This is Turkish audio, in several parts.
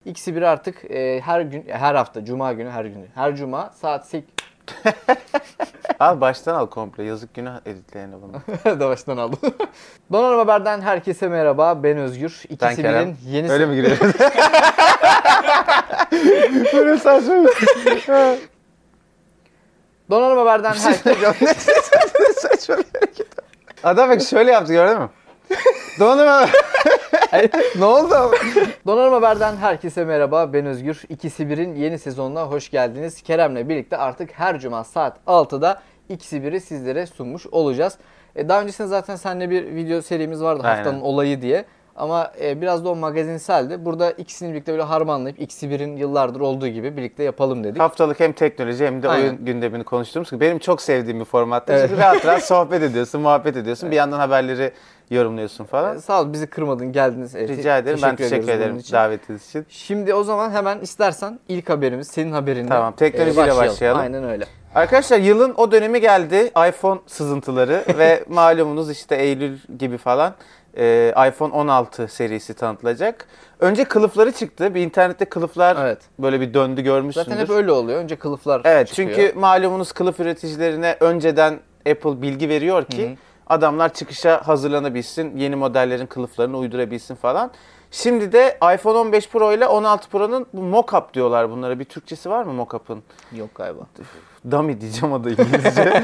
X1 artık her gün, her hafta, cuma günü, her gün, her cuma saat 8. Al baştan al komple. Yazık günah editleyene bunu. Da baştan aldım. Donanım Haber'den herkese merhaba. Ben Özgür. Ben Kerem. Yeni Öyle mi giriyoruz? Böyle saçma. Donanım Haber'den herkese Saçma bir hareket. Adam bak şöyle yaptı, gördün mü? Donanım. Ne oldu? Donanım Haber'den herkese merhaba. Ben Özgür. X1'in yeni sezonuna hoş geldiniz. Kerem'le birlikte artık her cuma saat 6'da X1'i sizlere sunmuş olacağız. Daha öncesinde zaten seninle bir video serimiz vardı, Aynen. haftanın olayı diye. Ama biraz da o magazinseldi. Burada ikisini birlikte böyle harmanlayıp X1'in yıllardır olduğu gibi birlikte yapalım dedik. Haftalık hem teknoloji hem de Aynen. oyun gündemini konuştuğumuz gibi benim çok sevdiğim bir formatta. Evet. Çünkü rahat rahat sohbet ediyorsun, muhabbet ediyorsun. Bir yandan haberleri yorumluyorsun falan. Sağ ol, bizi kırmadın, geldiniz. Rica ederim. Ben teşekkür ediyoruz bunun ederim için. davetiniz için. Şimdi o zaman hemen istersen ilk haberimiz, senin haberinle Tamam, teknolojiyle başlayalım. Aynen öyle. Arkadaşlar yılın o dönemi geldi. iPhone sızıntıları ve malumunuz işte Eylül gibi falan iPhone 16 serisi tanıtılacak. Önce kılıfları çıktı. Bir internette kılıflar Evet. böyle bir döndü, görmüşsündür. Zaten hep öyle oluyor. Önce kılıflar Evet, çıkıyor. çünkü malumunuz kılıf üreticilerine önceden Apple bilgi veriyor ki adamlar çıkışa hazırlanabilsin, yeni modellerin kılıflarını uydurabilsin falan. Şimdi de iPhone 15 Pro ile 16 Pro'nun mock-up diyorlar bunlara. Bir Türkçesi var mı mock-up'ın? Yok galiba. Dummy diyeceğim, o da İngilizce.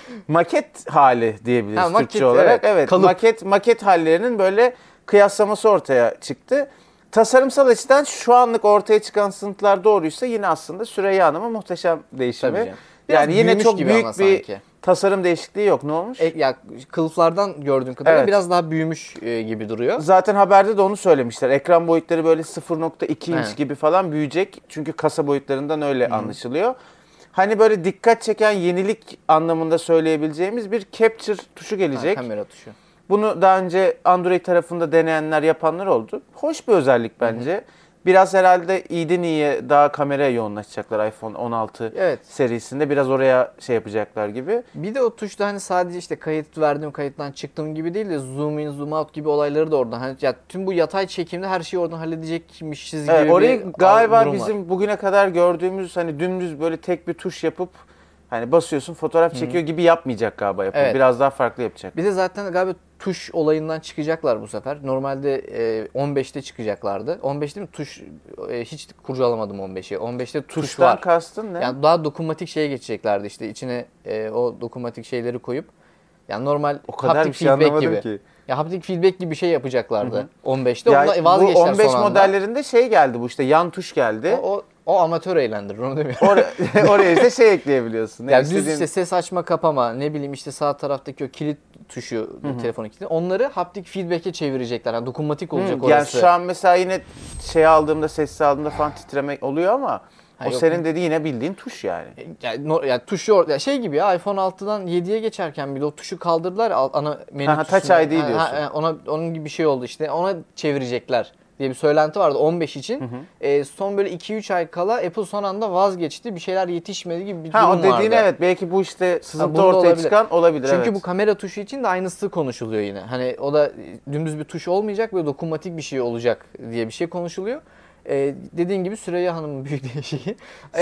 Maket hali diyebiliriz Ha, maket, Türkçe olarak. evet. Evet, maket hallerinin böyle kıyaslaması ortaya çıktı. Tasarımsal açıdan şu anlık ortaya çıkan sınıflar doğruysa yine aslında Süreyya Hanım'ın muhteşem değişimi. Tabii canım. Biraz Yani yine büyümüş çok gibi büyük ama bir sanki. tasarım değişikliği yok. Ne olmuş? Ya kılıflardan gördüğüm kadarıyla Evet. biraz daha büyümüş gibi duruyor. Zaten haberde de onu söylemişler. Ekran boyutları böyle 0.2 inç Evet. gibi falan büyüyecek. Çünkü kasa boyutlarından öyle anlaşılıyor. Hani böyle dikkat çeken yenilik anlamında söyleyebileceğimiz bir capture tuşu gelecek. Kamera tuşu. Bunu daha önce Android tarafında deneyenler, yapanlar oldu. Hoş bir özellik bence. Biraz herhalde iyiden iyiye daha kameraya yoğunlaşacaklar iPhone 16 Evet. serisinde. Biraz oraya şey yapacaklar gibi. Bir de o tuşta hani sadece işte kayıt verdim, kayıttan çıktım gibi değil de zoom in, zoom out gibi olayları da oradan. Hani ya tüm bu yatay çekimde her şeyi oradan halledecekmişiz gibi Evet, orayı bir galiba durum var. bizim bugüne kadar gördüğümüz hani dümdüz böyle tek bir tuş yapıp hani basıyorsun fotoğraf çekiyor gibi yapmayacak galiba Apple. Evet. Biraz daha farklı yapacak. Bir de zaten galiba tuş olayından çıkacaklar bu sefer. Normalde 15'te çıkacaklardı. 15'te mi tuş hiç kurcalamadım 15'i. 15'te tuş Tuştan var. kastın ne? Yani daha dokunmatik şeye geçeceklerdi işte içine o dokunmatik şeyleri koyup yani normal O kadar haptic bir şey feedback anlamadım gibi. ki. Ya haptic feedback gibi bir şey yapacaklardı 15'te. Ya Ondan bu vazgeçtiler 15 son anda. modellerinde şey geldi, bu işte yan tuş geldi. O amatör eğlendirir, onu demiyorum. Oraya işte şey ekleyebiliyorsun. Yani İstediğin- düz işte ses açma kapama, ne bileyim işte sağ taraftaki o kilit tuşu, telefonun kilidi, onları haptic feedback'e çevirecekler. Yani dokunmatik olacak Yani orası. şu an mesela yine şey aldığımda, sessiz aldığımda falan titremek oluyor ama o yok. senin dediğin yine bildiğin tuş yani. Yani tuşu şey gibi ya, iPhone 6'dan 7'ye geçerken bile o tuşu kaldırdılar, ana menü Ha, Touch tuşunu. ID diyorsun. Onun gibi bir şey oldu işte. Ona çevirecekler diye bir söylenti vardı 15 için. Son böyle 2-3 ay kala Apple son anda vazgeçti. Bir şeyler yetişmedi gibi bir durum Ha, o vardı. dediğin evet, belki bu işte sızıntı bunda ortaya olabilir. çıkan olabilir. Çünkü evet. bu kamera tuşu için de aynısı konuşuluyor yine. Hani o da dümdüz bir tuş olmayacak, böyle dokunmatik bir şey olacak diye bir şey konuşuluyor. Dediğin gibi Süreyya Hanım'ın büyük değişiği.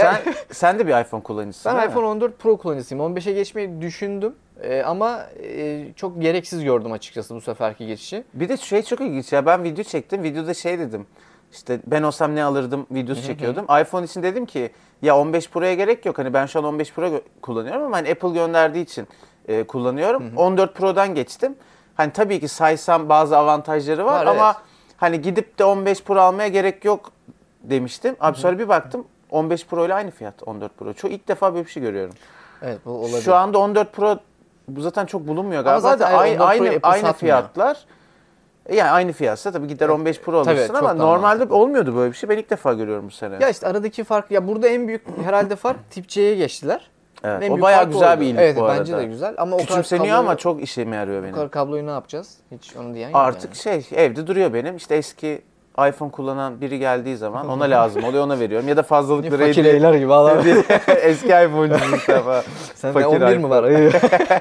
Sen de bir iPhone kullanıcısın Ben değil mi? iPhone 14 Pro kullanıcısıyım. 15'e geçmeyi düşündüm. Ama çok gereksiz gördüm açıkçası bu seferki geçişi. Bir de şey çok ilginç ya, ben video çektim. Videoda şey dedim. İşte ben olsam ne alırdım videosu çekiyordum. iPhone için dedim ki ya 15 Pro'ya gerek yok. Hani ben şu an 15 Pro kullanıyorum ama hani Apple gönderdiği için kullanıyorum. 14 Pro'dan geçtim. Hani tabii ki saysam bazı avantajları var ama evet. hani gidip de 15 Pro almaya gerek yok demiştim. Abi sonra bir baktım 15 Pro ile aynı fiyat 14 Pro. Çok ilk defa böyle bir şey görüyorum. Evet, bu olabilir. Şu anda 14 Pro bu zaten çok bulunmuyor galiba zaten da 14 Pro'yu Apple aynı satmıyor. fiyatlar. Yani aynı fiyatsa tabii gider 15 Pro alırsın Tabii, ama çok daha normalde mantıklı. olmuyordu böyle bir şey. Ben ilk defa görüyorum bu sene. Ya işte aradaki fark, ya burada en büyük herhalde fark tip C'ye geçtiler. Evet, En o büyük bayağı fark güzel oydu. bir iyilik evet, bu arada. bence de güzel ama o kadar Küçümseniyor kabloyu- ama çok işime yarıyor o benim. kadar kabloyu ne yapacağız? Hiç onu diyen yok Artık yani. evde duruyor benim. İşte eski iPhone kullanan biri geldiği zaman ona lazım oluyor, ona veriyorum. Ya da fazlalıkları Fakir eyler gibi adam. eski iPhone'cu Mustafa. Sende 11 mi var? Ya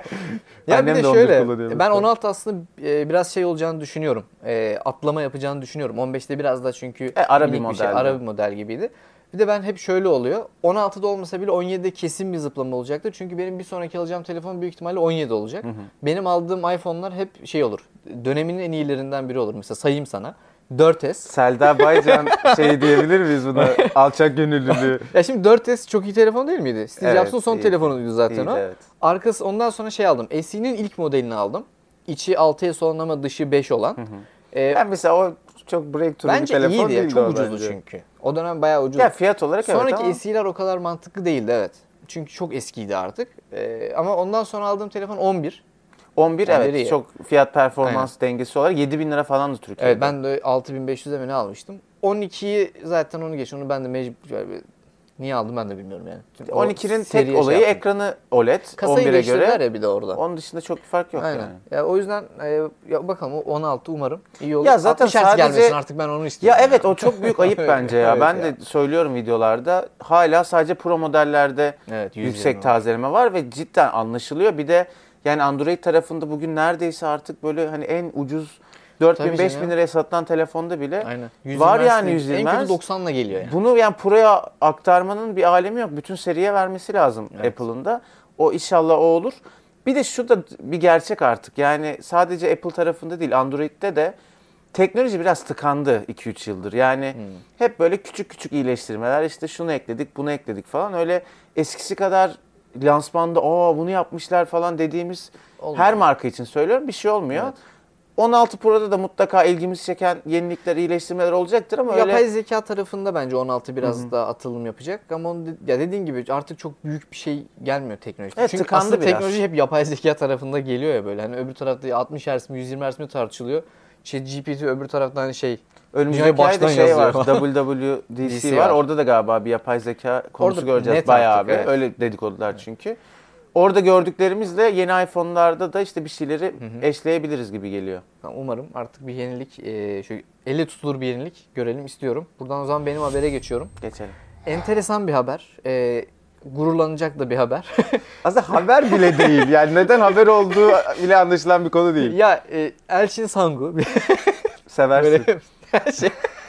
bir Annem de de 11 şöyle, kullanıyor ben mesela. 16 aslında biraz şey olacağını düşünüyorum. Atlama yapacağını düşünüyorum. 15'te biraz da çünkü ara bir minik modeldi. ara bir model gibiydi. Bir de ben hep şöyle oluyor. 16'da olmasa bile 17'de kesin bir zıplama olacaktır. Çünkü benim bir sonraki alacağım telefon büyük ihtimalle 17 olacak. Benim aldığım iPhone'lar hep şey olur. Döneminin en iyilerinden biri olur. Mesela sayayım sana. 4S. Selda Baycan şey diyebilir miyiz buna? Alçak gönüllülüğü. Ya şimdi 4S çok iyi telefon değil miydi? Steve Evet, Jobs'un son iyiydi. telefonuydu zaten İyiydi, o. evet. Arkası ondan sonra şey aldım. SE'nin ilk modelini aldım. İçi 6S olan ama dışı 5 olan. Ben mesela o çok breakthrough bir Bence telefon iyiydi ya. değildi Çok o ucuzdu bence. çünkü. O dönem bayağı ucuzdu. Ya fiyat olarak evet Sonraki ama SE'ler o kadar mantıklı değildi evet. Çünkü çok eskiydi artık. Ama ondan sonra aldığım telefon 11. 11 Yani evet iyi. çok fiyat performans dengesi olarak 7.000 lira falandı Türkiye'de. Evet ben de 6500'e mi ne almıştım. 12'yi zaten onu geç. Onu ben de mecbur... Niye aldım ben de bilmiyorum yani. O 12'nin seriye tek olayı yaptım. ekranı OLED. Kasayı 11'e değiştirdiler göre. ya bir de orada. Onun dışında çok bir fark yok Aynen. yani. Ya o yüzden ya bakalım o 16 umarım iyi olur. Ya zaten 60 Hz sadece- gelmesin artık ben onu Ya istiyorum. evet o çok büyük ayıp bence ya. Evet Ben ya. de söylüyorum videolarda. Hala sadece Pro modellerde Evet, 120 yüksek var. tazeleme var ve cidden anlaşılıyor. Bir de yani Android tarafında bugün neredeyse artık böyle hani en ucuz 4000 Tabii 5000 canım. liraya satılan telefonda bile Aynen. var 120 yani Hz 120 En kötü Hz. 90'la geliyor yani. Bunu yani Pro'ya aktarmanın bir alemi yok. Bütün seriye vermesi lazım Evet. Apple'ın da. O inşallah o olur. Bir de şu da bir gerçek artık. Yani sadece Apple tarafında değil Android'de de teknoloji biraz tıkandı 2-3 yıldır. Yani hep böyle küçük küçük iyileştirmeler işte şunu ekledik bunu ekledik falan. Öyle eskisi kadar lansmanda bunu yapmışlar falan dediğimiz Olmuyor. her marka için söylüyorum bir şey olmuyor. Evet. 16 Pro'da da mutlaka ilgimizi çeken yenilikler, iyileştirmeler olacaktır ama öyle... Yapay zeka tarafında bence 16 biraz daha atılım yapacak ama ya dediğin gibi artık çok büyük bir şey gelmiyor teknolojide. Evet, Çünkü tıkandı aslında biraz. teknoloji hep yapay zeka tarafında geliyor ya böyle. Hani öbür tarafta 60 Hz mi 120 Hz mi tartışılıyor. GPT öbür tarafta hani şey Önümüzdeki dünyayı ayda baştan şey var, yazıyor. WWDC DC var. var. Orada da galiba bir yapay zeka konusu Orada göreceğiz net bayağı artık, bir. evet. Öyle dedikodular çünkü. Orada gördüklerimizle yeni iPhone'larda da işte bir şeyleri eşleyebiliriz gibi geliyor. Umarım artık bir yenilik, şöyle elle tutulur bir yenilik görelim istiyorum. Buradan o zaman benim habere geçiyorum. Geçelim. Enteresan bir haber. Gururlanacak da bir haber. Aslında haber bile değil. Yani neden haber olduğu bile anlaşılan bir konu değil. Ya Elçin Sangu Seversin. böyle şey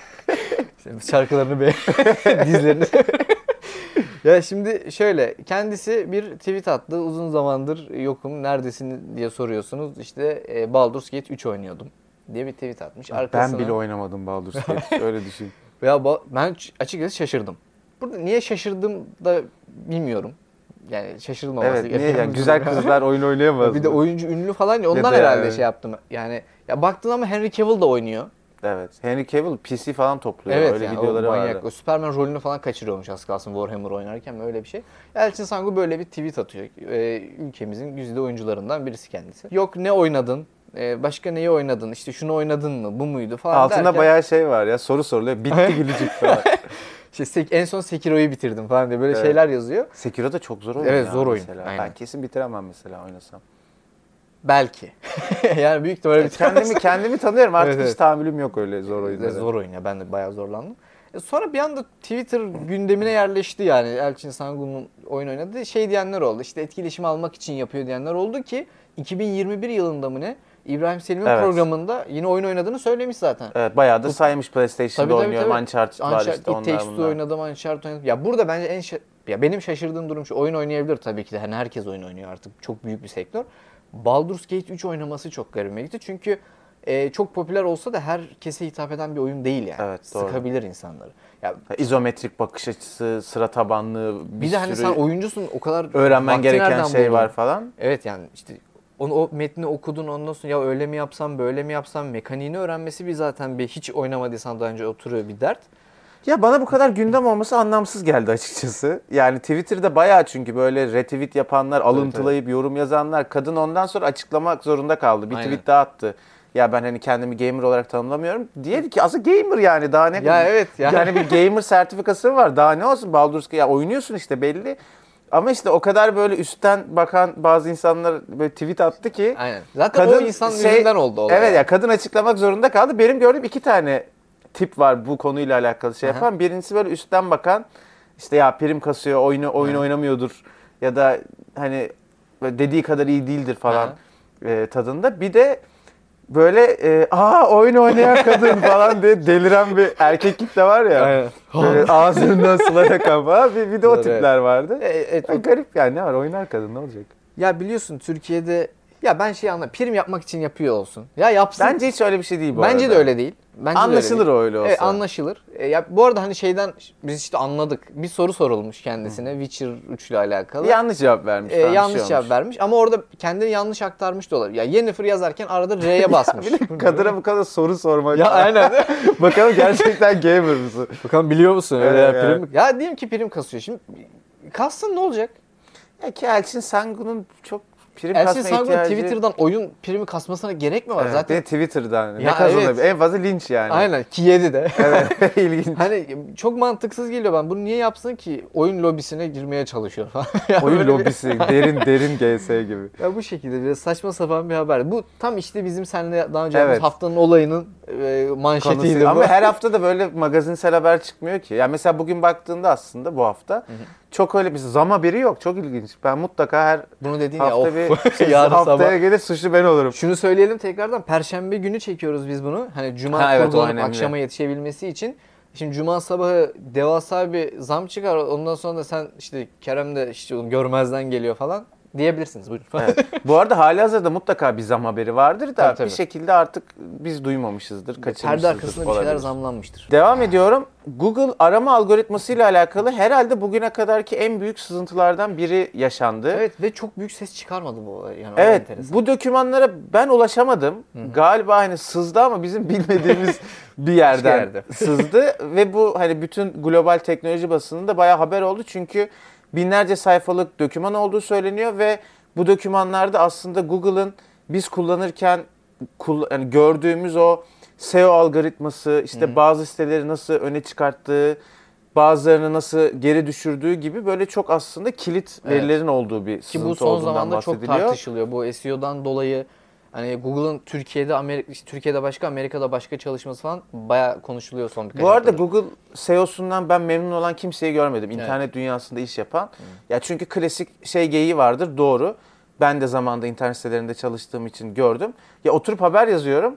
şarkılarını dizlerini. Ya şimdi şöyle kendisi bir tweet attı. Uzun zamandır yokum. Neredesin diye soruyorsunuz. İşte Baldur's Gate 3 oynuyordum diye bir tweet atmış. Ben bile oynamadım Baldur's Gate. Öyle düşün. Ben açıkçası şaşırdım. Burada niye şaşırdım da bilmiyorum. Yani şaşırılmaması Evet, niye gereken yani bir güzel durum. kızlar oyun oynayamaz Bir de mı? oyuncu ünlü falan ya ondan da herhalde yani. şey yaptım. Yani ya baktın ama Henry Cavill da oynuyor. Evet. Henry Cavill PC falan topluyor. Evet Öyle yani videoları o manyak. vardı. O Superman rolünü falan kaçırıyormuş az kalsın Warhammer oynarken öyle bir şey. Elçin Sangu böyle bir tweet atıyor. Ülkemizin güzide oyuncularından birisi kendisi. Yok ne oynadın? Başka neyi oynadın? İşte şunu oynadın mı? Bu muydu falan Altında derken, bayağı şey var ya soru soruluyor. Bitti gülücük falan. işte en son Sekiro'yu bitirdim falan diye böyle Evet. şeyler yazıyor. Sekiro da çok zor oyun Evet, ya zor oyun. mesela. Aynen. Ben kesin bitiremem mesela oynasam. Belki. Yani büyük ihtimalle Kendimi tanıyorum artık Evet, hiç evet. tahammülüm yok öyle zor oyunlara. Zor oyun ya ben de bayağı zorlandım. Sonra bir anda Twitter gündemine yerleşti yani Elçin Sangu'nun oyun oynadığı şey diyenler oldu. İşte etkileşim almak için yapıyor diyenler oldu ki 2021 yılında mı ne İbrahim Selim'in Evet. programında yine oyun oynadığını söylemiş zaten. Evet bayağı da saymış PlayStation'da oynuyorum. Uncharted var işte It onlar Takes Two bunlar. oynadım, Uncharted oynadım. Ya burada bence ya benim şaşırdığım durum şu oyun oynayabilir tabii ki de. Hani herkes oyun oynuyor artık. Çok büyük bir sektör. Baldur's Gate 3 oynaması çok garibime gitti. Çünkü çok popüler olsa da herkese hitap eden bir oyun değil yani. Evet, doğru. Sıkabilir insanları. Ya İzometrik bakış açısı, sıra tabanlı, bir de hani sürü sen oyuncusun o kadar öğrenmen vakti gereken nereden şey buldun? var falan. Evet yani işte o metni okudun ondan sonra ya öyle mi yapsam böyle mi yapsam mekaniğini öğrenmesi bir zaten bir hiç oynamadıysan daha önce oturuyor bir dert. Ya bana bu kadar gündem olması anlamsız geldi açıkçası. Yani Twitter'da bayağı çünkü böyle retweet yapanlar, alıntılayıp yorum yazanlar, kadın ondan sonra açıklamak zorunda kaldı. Bir Aynen. tweet daha attı. Ya ben hani kendimi gamer olarak tanımlamıyorum. Diye ki aslında gamer yani daha ne? Ya evet yani. Yani bir gamer sertifikası var. Daha ne olsun Baldur's Gate ya oynuyorsun işte belli. Ama işte o kadar böyle üstten bakan bazı insanlar böyle tweet attı ki. Aynen. Zaten o insan yüzünden oldu olay. Evet ya kadın açıklamak zorunda kaldı. Benim gördüğüm 2 tane tip var bu konuyla alakalı şey yapan. Birincisi böyle üstten bakan, işte ya prim kasıyor, oyun oynamıyordur ya da hani dediği kadar iyi değildir falan tadında. Bir de böyle oyun oynayan kadın falan diye deliren bir erkek kitle var ya. Aynen. Böyle ağzından sular akan falan. Bir de o tipler vardı. Evet. Garip yani, ne var, oynar kadın, ne olacak? Ya biliyorsun Türkiye'de ya ben anlamıyorum. Prim yapmak için yapıyor olsun. Ya yapsın. Bence hiç öyle bir şey değil bu arada. Bence de öyle değil. Bence Anlaşılır o öyle olsa. Evet, anlaşılır. Ya bu arada hani şeyden biz işte anladık. Bir soru sorulmuş kendisine Witcher 3 ile alakalı. Yanlış cevap vermiş. Yanlış cevap vermiş ama orada kendini yanlış aktarmış da olabilir. Ya Yennefer yazarken arada R'ye basmış. Bir de kadına bu kadar soru sormak. Ya aynen. Bakalım gerçekten gamer mısın? Bakalım biliyor musun? Öyle Evet, prim. Ya diyelim ki prim kasıyor. Şimdi kassın ne olacak? Ya ki Elçin Sangu'nun çok prim Elçin kasma Sangu'nun ihtiyacı... Twitter'dan oyun primi kasmasına gerek mi var? Evet, Zaten bir de Twitter'dan. Ya Ne kazanabilir? evet. En fazla linç yani. aynen ki yedi de. Evet, ilginç. Hani çok mantıksız geliyor ben. Bunu niye yapsın ki? Oyun lobisine girmeye çalışıyor falan. Ya Oyun böyle bir- lobisi, derin GS gibi. Ya bu şekilde biraz saçma sapan bir haber. Bu tam işte bizim seninle daha önce yaptığımız Evet. haftanın olayının manşetiydi Konusu. bu. Ama her hafta da böyle magazinsel haber çıkmıyor ki. Yani mesela bugün baktığında aslında bu hafta çok öyle bir zam haberi yok. Çok ilginç. Ben mutlaka her Bunu dediğin ya hafta of. bir Yarın haftaya sabah. gelir suçlu ben olurum. Şunu söyleyelim tekrardan. Perşembe günü çekiyoruz biz bunu. Hani cuma Ha, evet, o kurgulanıp önemli. akşama yetişebilmesi için. Şimdi cuma sabahı devasa bir zam çıkar. Ondan sonra da sen işte Kerem de işte onu görmezden geliyor falan diyebilirsiniz. Buyurun. Evet. Bu arada halihazırda mutlaka bir zam haberi vardır da Tabii, tabii. bir şekilde artık biz duymamışızdır, Perde kaçırmışızdır. arkasında bir şeyler olabilir. zamlanmıştır. Devam ediyorum. Google arama algoritmasıyla alakalı herhalde bugüne kadarki en büyük sızıntılardan biri yaşandı. Evet ve çok büyük ses çıkarmadı bu olay. Yani o Evet, enteresan. bu dokümanlara ben ulaşamadım. Galiba hani sızdı ama bizim bilmediğimiz bir yerden yerde. sızdı ve bu hani bütün global teknoloji basınında bayağı haber oldu çünkü binlerce sayfalık doküman olduğu söyleniyor ve bu dokümanlarda aslında Google'ın biz kullanırken yani gördüğümüz o SEO algoritması, işte bazı siteleri nasıl öne çıkarttığı, bazılarını nasıl geri düşürdüğü gibi böyle çok aslında kilit verilerin olduğu bir Ki sızıntı bu son olduğundan zamanda çok bahsediliyor. tartışılıyor. Bu SEO'dan dolayı hani Google'ın Türkiye'de başka, Amerika'da başka çalışması falan bayağı konuşuluyor son birkaç Bu arada haftadır. Google SEO'sundan ben memnun olan kimseyi görmedim. İnternet dünyasında iş yapan. Ya çünkü klasik şey geyiği vardır, doğru. Ben de zamanında internet sitelerinde çalıştığım için gördüm. Ya oturup haber yazıyorum.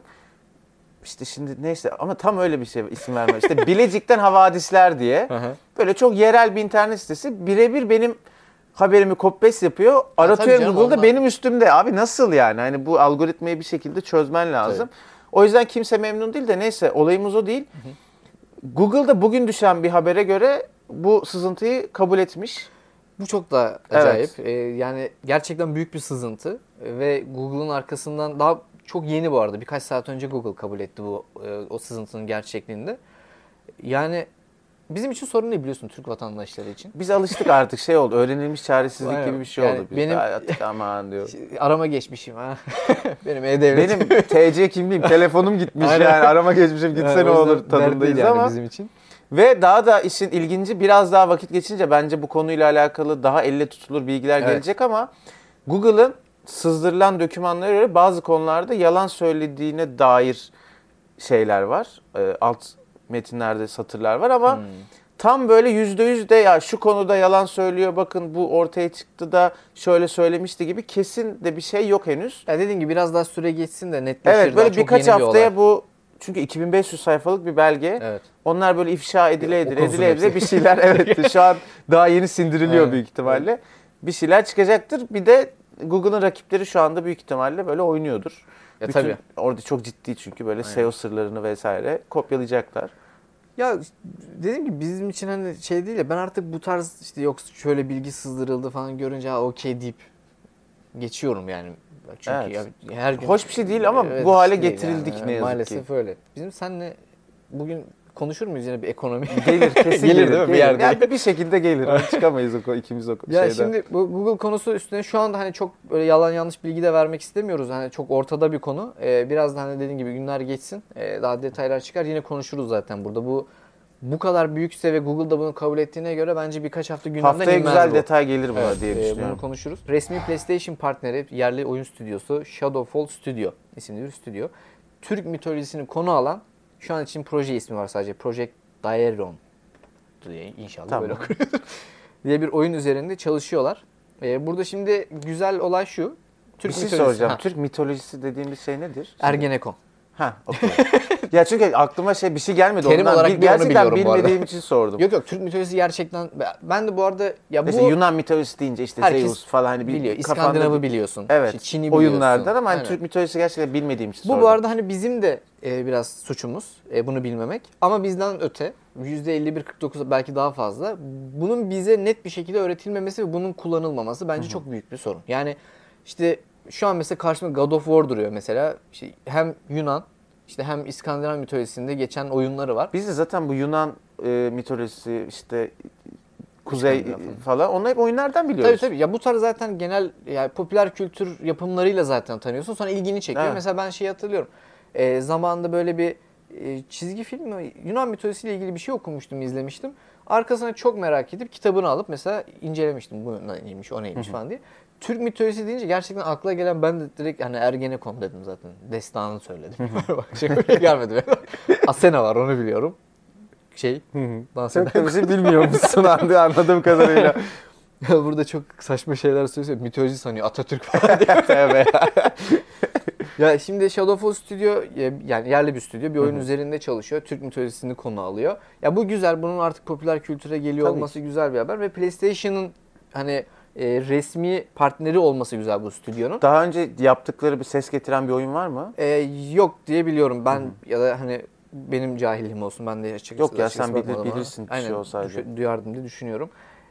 İşte şimdi neyse ama tam öyle bir şey, isim vermem. İşte Bilecik'ten Havadisler diye. Hı hı. Böyle çok yerel bir internet sitesi. Birebir benim haberimi copy-paste yapıyor. Aratıyorum canım, Google'da ondan. benim üstümde. Abi nasıl yani? Hani bu algoritmayı bir şekilde çözmen lazım. O yüzden kimse memnun değil de neyse, olayımız o değil. Google'da bugün düşen bir habere göre bu sızıntıyı kabul etmiş. Bu çok da acayip. Yani gerçekten büyük bir sızıntı ve Google'ın arkasından daha çok yeni bu arada. Birkaç saat önce Google kabul etti bu o sızıntının gerçekliğinde. Yani bizim için sorun değil biliyorsun Türk vatandaşları için. Biz alıştık artık, şey oldu. Öğrenilmiş çaresizlik Aynen. gibi bir şey Yani oldu. Biz benim- artık aman diyor. Arama geçmişim ha. Benim E-Devlet. Benim TC kimliğim, telefonum gitmiş Aynen. yani. Arama geçmişim gitse Yani ne o yüzden olur dert tadındayız değil yani ama. bizim için. Ve daha da işin ilginci, biraz daha vakit geçince bence bu konuyla alakalı daha elle tutulur bilgiler Evet. gelecek ama Google'ın sızdırılan dokümanlara göre bazı konularda yalan söylediğine dair şeyler var. Alt metinlerde satırlar var ama tam böyle %100 de ya şu konuda yalan söylüyor, bakın bu ortaya çıktı da şöyle söylemişti gibi kesin de bir şey yok henüz. Ya dediğim gibi biraz daha süre geçsin de netleşir. Evet, daha böyle çok birkaç yeni bir haftaya olay. bu, çünkü 2500 sayfalık bir belge. Evet. Onlar böyle ifşa edile Okunsun hepsi. bir şeyler, evet, şu an daha yeni sindiriliyor Evet. büyük ihtimalle. Bir şeyler çıkacaktır. Bir de Google'ın rakipleri şu anda büyük ihtimalle böyle oynuyordur. Ya Bütün, tabii. orada çok ciddi çünkü böyle SEO sırlarını vesaire kopyalayacaklar. Ya dediğim gibi bizim için hani şey değil ya ben artık bu tarz işte yok şöyle bilgi sızdırıldı falan görünce ha okey deyip geçiyorum yani. Çünkü Evet. ya her gün Hoş bir şey değil ama Evet, bu hale işte değil getirildik yani. ne yazık Maalesef ki. öyle. Bizim seninle bugün konuşur muyuz yine bir ekonomi? Gelir, kesin Gelir değil mi? Bir yerde. Yani bir şekilde gelir. Çıkamayız ikimiz o Ya şeyden. şimdi bu Google konusu üstüne şu anda hani çok böyle yalan yanlış bilgi de vermek istemiyoruz. Hani çok ortada bir konu. Biraz da hani dediğim gibi günler geçsin. Daha detaylar çıkar. Yine konuşuruz zaten burada. Bu kadar büyükse ve Google da bunu kabul ettiğine göre bence birkaç hafta gündemden Haftaya inmez güzel bu. detay gelir buna Evet, diye düşünüyorum. bunu konuşuruz. Resmi PlayStation partneri yerli oyun stüdyosu Shadowfall Studio isimli bir stüdyo. Türk mitolojisini konu alan Şu an için proje ismi var sadece. Project Diaron diye inşallah Tamam. böyle okuyoruz. diye bir oyun üzerinde çalışıyorlar. Burada şimdi güzel olay şu. Türk Bir şey mitolojisi. soracağım. Ha, Türk mitolojisi dediğimiz şey nedir? Ergenekon. Ha, okey. Ya çünkü aklıma bir şey gelmedi. Terim Ondan olarak bir onu gerçekten biliyorum bu arada. bilmediğim için sordum. Yok Türk mitolojisi gerçekten ben de bu arada ya bu İşte Yunan mitolojisi deyince işte herkes Zeus falan hani bir biliyor. kafanda İskandinav'ı biliyorsun. Evet. İşte Çin'i biliyorsun. Oyunlardan ama hani Aynen. Türk mitolojisi gerçekten bilmediğim için Bu sordum. bu arada hani bizim de biraz suçumuz bunu bilmemek. Ama bizden öte %51-49 belki daha fazla. Bunun bize net bir şekilde öğretilmemesi ve bunun kullanılmaması bence çok büyük bir sorun. Yani işte şu an mesela karşımda God of War duruyor mesela. İşte hem Yunan işte hem İskandinav mitolojisinde geçen oyunları var. Biz de zaten bu Yunan mitolojisi işte Kuzey İskandinav falan onları hep oyunlardan biliyoruz. Tabii. Ya bu tarz zaten genel yani popüler kültür yapımlarıyla zaten tanıyorsun. Sonra ilgini çekiyor. Evet. Mesela ben şeyi hatırlıyorum. Zamanında böyle bir çizgi film mi? Yunan mitolojisiyle ilgili bir şey okumuştum, izlemiştim. Arkasına çok merak edip kitabını alıp mesela incelemiştim. Bu neymiş, o neymiş falan diye. Türk mitolojisi deyince gerçekten akla gelen ben de direkt hani Ergenekon dedim zaten. Destanını söyledim. Bak şey gelmedi. Asena var onu biliyorum. Dans Çok eden. da bir şey bilmiyor musun anladığım kadarıyla. Ya burada çok saçma şeyler söylüyor. Mitoloji sanıyor. Atatürk falan diye. Tövbe. Ya şimdi Shadowfall Studio yani yerli bir stüdyo. Bir oyun üzerinde çalışıyor. Türk mitolojisini konu alıyor. Ya bu güzel. Bunun artık popüler kültüre geliyor Tabii olması güzel bir haber. Ve PlayStation'ın hani resmi partneri olması güzel bu stüdyonun. Daha önce yaptıkları bir ses getiren bir oyun var mı? Yok diye biliyorum. Ben ya da hani benim cahilliğim olsun. Ben de açıkçası Yok ya, sen bakmadım ama. bilirsin bir şey Aynen, olsaydı. duyardım diye düşünüyorum.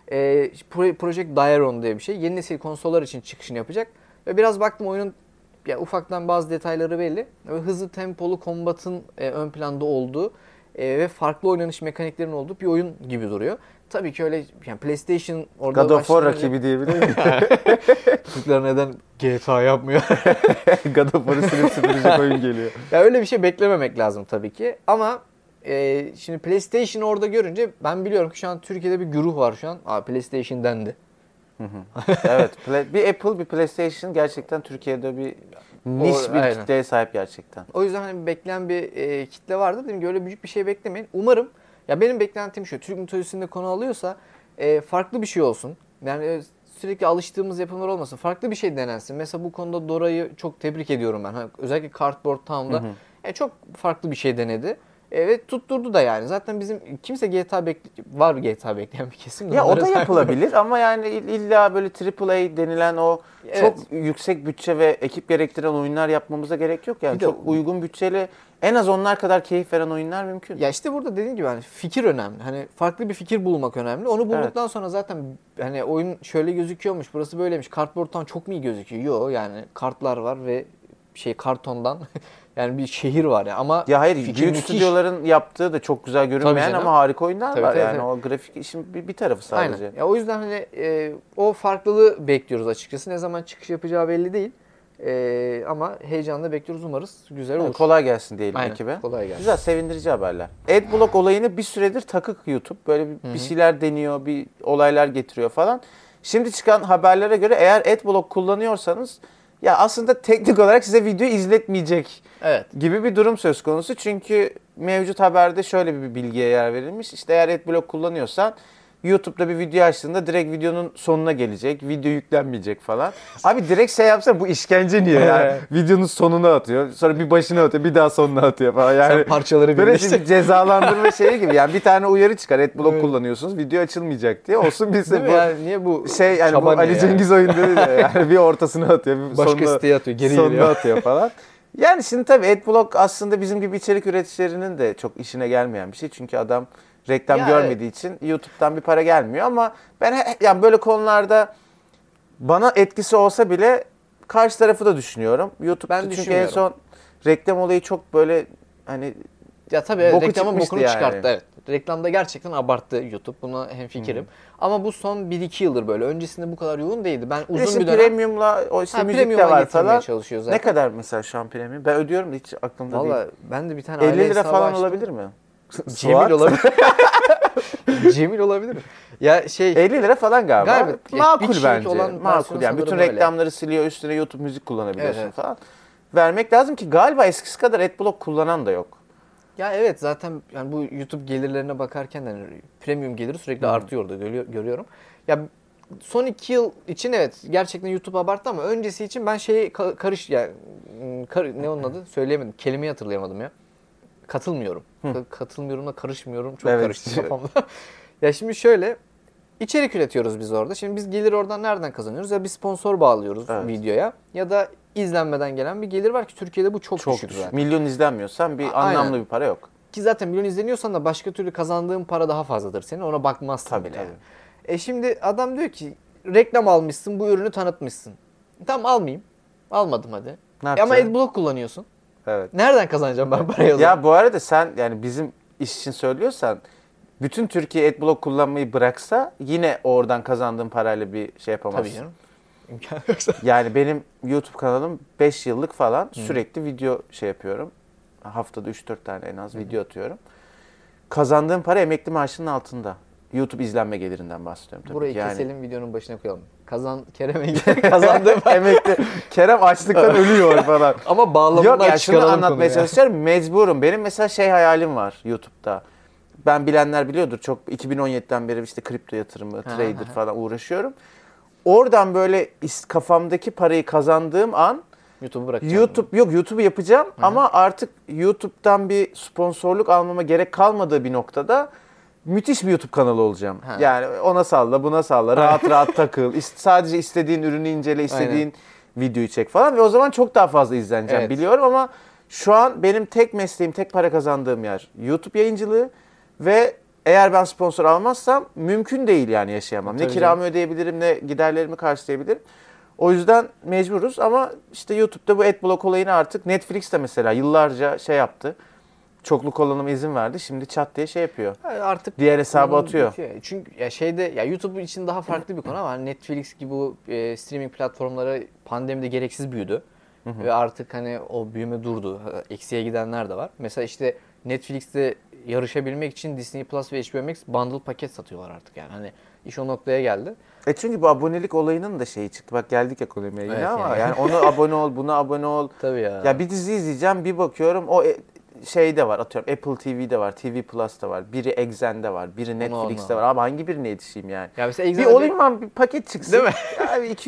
Project Diaron diye bir şey. Yeni nesil konsollar için çıkışını yapacak. Ve biraz baktım oyunun ya ufaktan bazı detayları belli. Ve hızlı tempolu kombatın ön planda olduğu ve farklı oynanış mekaniklerinin olduğu bir oyun gibi duruyor. Tabii ki öyle yani PlayStation orada God of War başlayınca- rakibi diyebilir miyim? Türkler neden GTA yapmıyor? God of War'ı silip süpürecek oyun geliyor. Ya öyle bir şey beklememek lazım tabii ki. Ama şimdi PlayStation'ı orada görünce ben biliyorum ki şu an Türkiye'de bir güruh var şu an. PlayStation dendi. Evet. Bir Apple, bir PlayStation gerçekten Türkiye'de bir niş bir aynen. kitleye sahip gerçekten. O yüzden hani bekleyen bir kitle vardı. Dedim ki öyle büyük bir şey beklemeyin. Umarım ya benim beklentim şu. Türk mitolojisinde konu alıyorsa farklı bir şey olsun. Yani sürekli alıştığımız yapımlar olmasın. Farklı bir şey denensin. Mesela bu konuda Dora'yı çok tebrik ediyorum ben. Hani özellikle Cardboard Town'da çok farklı bir şey denedi. Ve tutturdu da yani. Zaten bizim kimse GTA bekleyen bir kesim. Ya o Onlara da sahip- yapılabilir ama yani illa böyle AAA denilen o Evet. çok yüksek bütçe ve ekip gerektiren oyunlar yapmamıza gerek yok. Yani Bir de- çok uygun bütçeli en az onlar kadar keyif veren oyunlar mümkün. Ya işte burada dediğim gibi hani fikir önemli. Hani farklı bir fikir bulmak önemli. Onu bulduktan sonra zaten hani oyun şöyle gözüküyormuş, burası böyleymiş. Kartboard'dan çok mu iyi gözüküyor? Yok yani kartlar var ve kartondan yani bir şehir var ya ama Ya hayır, fikir büyük müthiş. stüdyoların yaptığı da çok güzel görünmeyen canım. ama harika oyunlar Tabii, var tabii, yani tabii. o grafik işin bir tarafı sadece. Aynen. Ya o yüzden hani o farklılığı bekliyoruz açıkçası. Ne zaman çıkış yapacağı belli değil. Ama heyecanla bekliyoruz, umarız güzel olur. Evet, kolay gelsin diyelim Aynen, ekibe. kolay gelsin. Güzel, sevindirici haberler. Adblock olayını bir süredir takık YouTube. Böyle bir şeyler deniyor, bir olaylar getiriyor falan. Şimdi çıkan haberlere göre eğer Adblock kullanıyorsanız ya aslında teknik olarak size video izletmeyecek Evet. gibi bir durum söz konusu. Çünkü mevcut haberde şöyle bir bilgiye yer verilmiş. İşte eğer Adblock kullanıyorsan YouTube'da bir video açtığında direkt videonun sonuna gelecek. Video yüklenmeyecek falan. Abi direkt şey yapsana, bu işkence niye yani? Videonun sonuna atıyor. Sonra bir başına atıyor. Bir daha sonuna atıyor falan. Yani Sen parçaları böyle birleştir. bir cezalandırma şeyi gibi. Yani bir tane uyarı çıkar. Adblock kullanıyorsunuz. Video açılmayacak diye. Olsun Değil bilse mi bu yani niye bu yani bu çaba ne Ali yani? Cengiz oyunu değil de yani bir ortasına atıyor. Bir Başka siteye atıyor, geri sonuna geliyor. atıyor falan. Yani şimdi tabii Adblock aslında bizim gibi içerik üreticilerinin de çok işine gelmeyen bir şey. Çünkü adam reklam Ya görmediği için YouTube'dan bir para gelmiyor ama ben yani böyle konularda bana etkisi olsa bile karşı tarafı da düşünüyorum. YouTube'da Ben çünkü en düşünmüyorum. son reklam olayı çok böyle hani Ya tabii evet, boku reklamın çıkmıştı bokunu yani. çıkarttı evet. Reklamda gerçekten abarttı YouTube. Buna hemfikirim. Ama bu son 1-2 yıldır böyle. Öncesinde bu kadar yoğun değildi. Ben uzun işte bir dönem premiumla o işte müzik de premium'a var getirmeye falan. çalışıyor zaten. Ne kadar mesela şu an premium? Ben ödüyorum da hiç aklımda değil. Valla ben de bir tane 50 aile lira hesabı falan açtım. olabilir mi? Cemil Suat? olabilir. Cemil olabilir mi? Ya 50 lira falan galiba. Galiba. Ya, Makul bir kişilik bence. olan Makul versiyonu yani. Bütün sanırım öyle. reklamları siliyor, üstüne YouTube müzik kullanabiliyorsun Evet, evet. falan. Vermek lazım ki galiba eskisi kadar Adblock kullanan da yok. Ya evet, zaten yani bu YouTube gelirlerine bakarken de hani premium geliri sürekli artıyor orada, görüyorum. Ya son 2 yıl için evet gerçekten YouTube abarttı ama öncesi için ben şeyi ne onun adı söyleyemedim. Kelimeyi hatırlayamadım ya. Katılmıyorum. Katılmıyorumla karışmıyorum. Çok Evet. karıştı kafamda. Ya şimdi şöyle, içerik üretiyoruz biz orada. Şimdi biz gelir oradan nereden kazanıyoruz? Ya bir sponsor bağlıyoruz Evet. videoya ya da izlenmeden gelen bir gelir var ki Türkiye'de bu çok düşük düşük. zaten. Milyon izlenmiyorsan bir Aynen. anlamlı bir para yok. Ki zaten milyon izleniyorsan da başka türlü kazandığın para daha fazladır senin. Ona bakmazsın Tabii, bile. tabii. Yani. Şimdi adam diyor ki reklam almışsın, bu ürünü tanıtmışsın. Tamam, almayayım. Almadım hadi. Ne Ama yapacaksın? adblock kullanıyorsun. Evet. Nereden kazanacağım ben parayı o zaman? Ya bu arada sen yani bizim iş için söylüyorsan bütün Türkiye adblock kullanmayı bıraksa yine oradan kazandığın parayla bir şey yapamazsın. Tabii canım. İmkanı yoksa. Yani benim YouTube kanalım 5 yıllık falan sürekli video şey yapıyorum. Haftada 3-4 tane en az video atıyorum. Kazandığım para emekli maaşının altında. YouTube izlenme gelirinden bahsediyorum tabii Burayı ki. Yani keselim, videonun başına koyalım. Kerem'e kazandığı para. emekli. Kerem açlıktan ölüyor falan. Ama bağlamından Yok ya, şunu çıkaralım anlatmaya konuyu. çalışıyorum. Mecburum. Benim mesela şey hayalim var YouTube'da. Ben bilenler biliyordur. Çok 2017'den beri işte kripto yatırımı, trader falan uğraşıyorum. Oradan böyle kafamdaki parayı kazandığım an YouTube'u bırakacağım. YouTube'u yapacağım ama artık YouTube'dan bir sponsorluk almama gerek kalmadığı bir noktada müthiş bir YouTube kanalı olacağım. Ha. Yani ona salla, buna salla, rahat rahat takıl. Sadece istediğin ürünü incele, istediğin videoyu çek falan ve o zaman çok daha fazla izleneceğim Evet. biliyorum ama şu an benim tek mesleğim, tek para kazandığım yer YouTube yayıncılığı ve eğer ben sponsor almazsam mümkün değil yani yaşayamam. Tabii Ne kiramı ödeyebilirim, ne giderlerimi karşılayabilirim. O yüzden mecburuz ama işte YouTube'da bu adblock olayını artık Netflix de mesela yıllarca şey yaptı. Çoklu kullanıma izin verdi. Şimdi çat diye şey yapıyor. Yani artık Diğer hesabı kullanım atıyor. bitiyor. Çünkü ya YouTube için daha farklı bir konu ama hani Netflix gibi bu streaming platformları pandemide gereksiz büyüdü. Ve artık hani o büyüme durdu. Eksiye gidenler de var. Mesela işte Netflix'te yarışabilmek için Disney Plus ve HBO Max bundle paket satıyorlar artık yani. Hani iş o noktaya geldi. Çünkü bu abonelik olayının da şeyi çıktı. Bak geldik ekonomiye yine Evet, ama yani. yani ona abone ol, buna abone ol. Tabii ya. Ya bir dizi izleyeceğim, bir bakıyorum o şeyde var, atıyorum Apple TV'de var, TV Plus'ta var, biri Exxen'de var, biri Netflix'te var. Abi hangi birine yetişeyim yani? Ya mesela Bir Exxen'de olayım ben, bir paket çıksın. Değil mi? Ya bir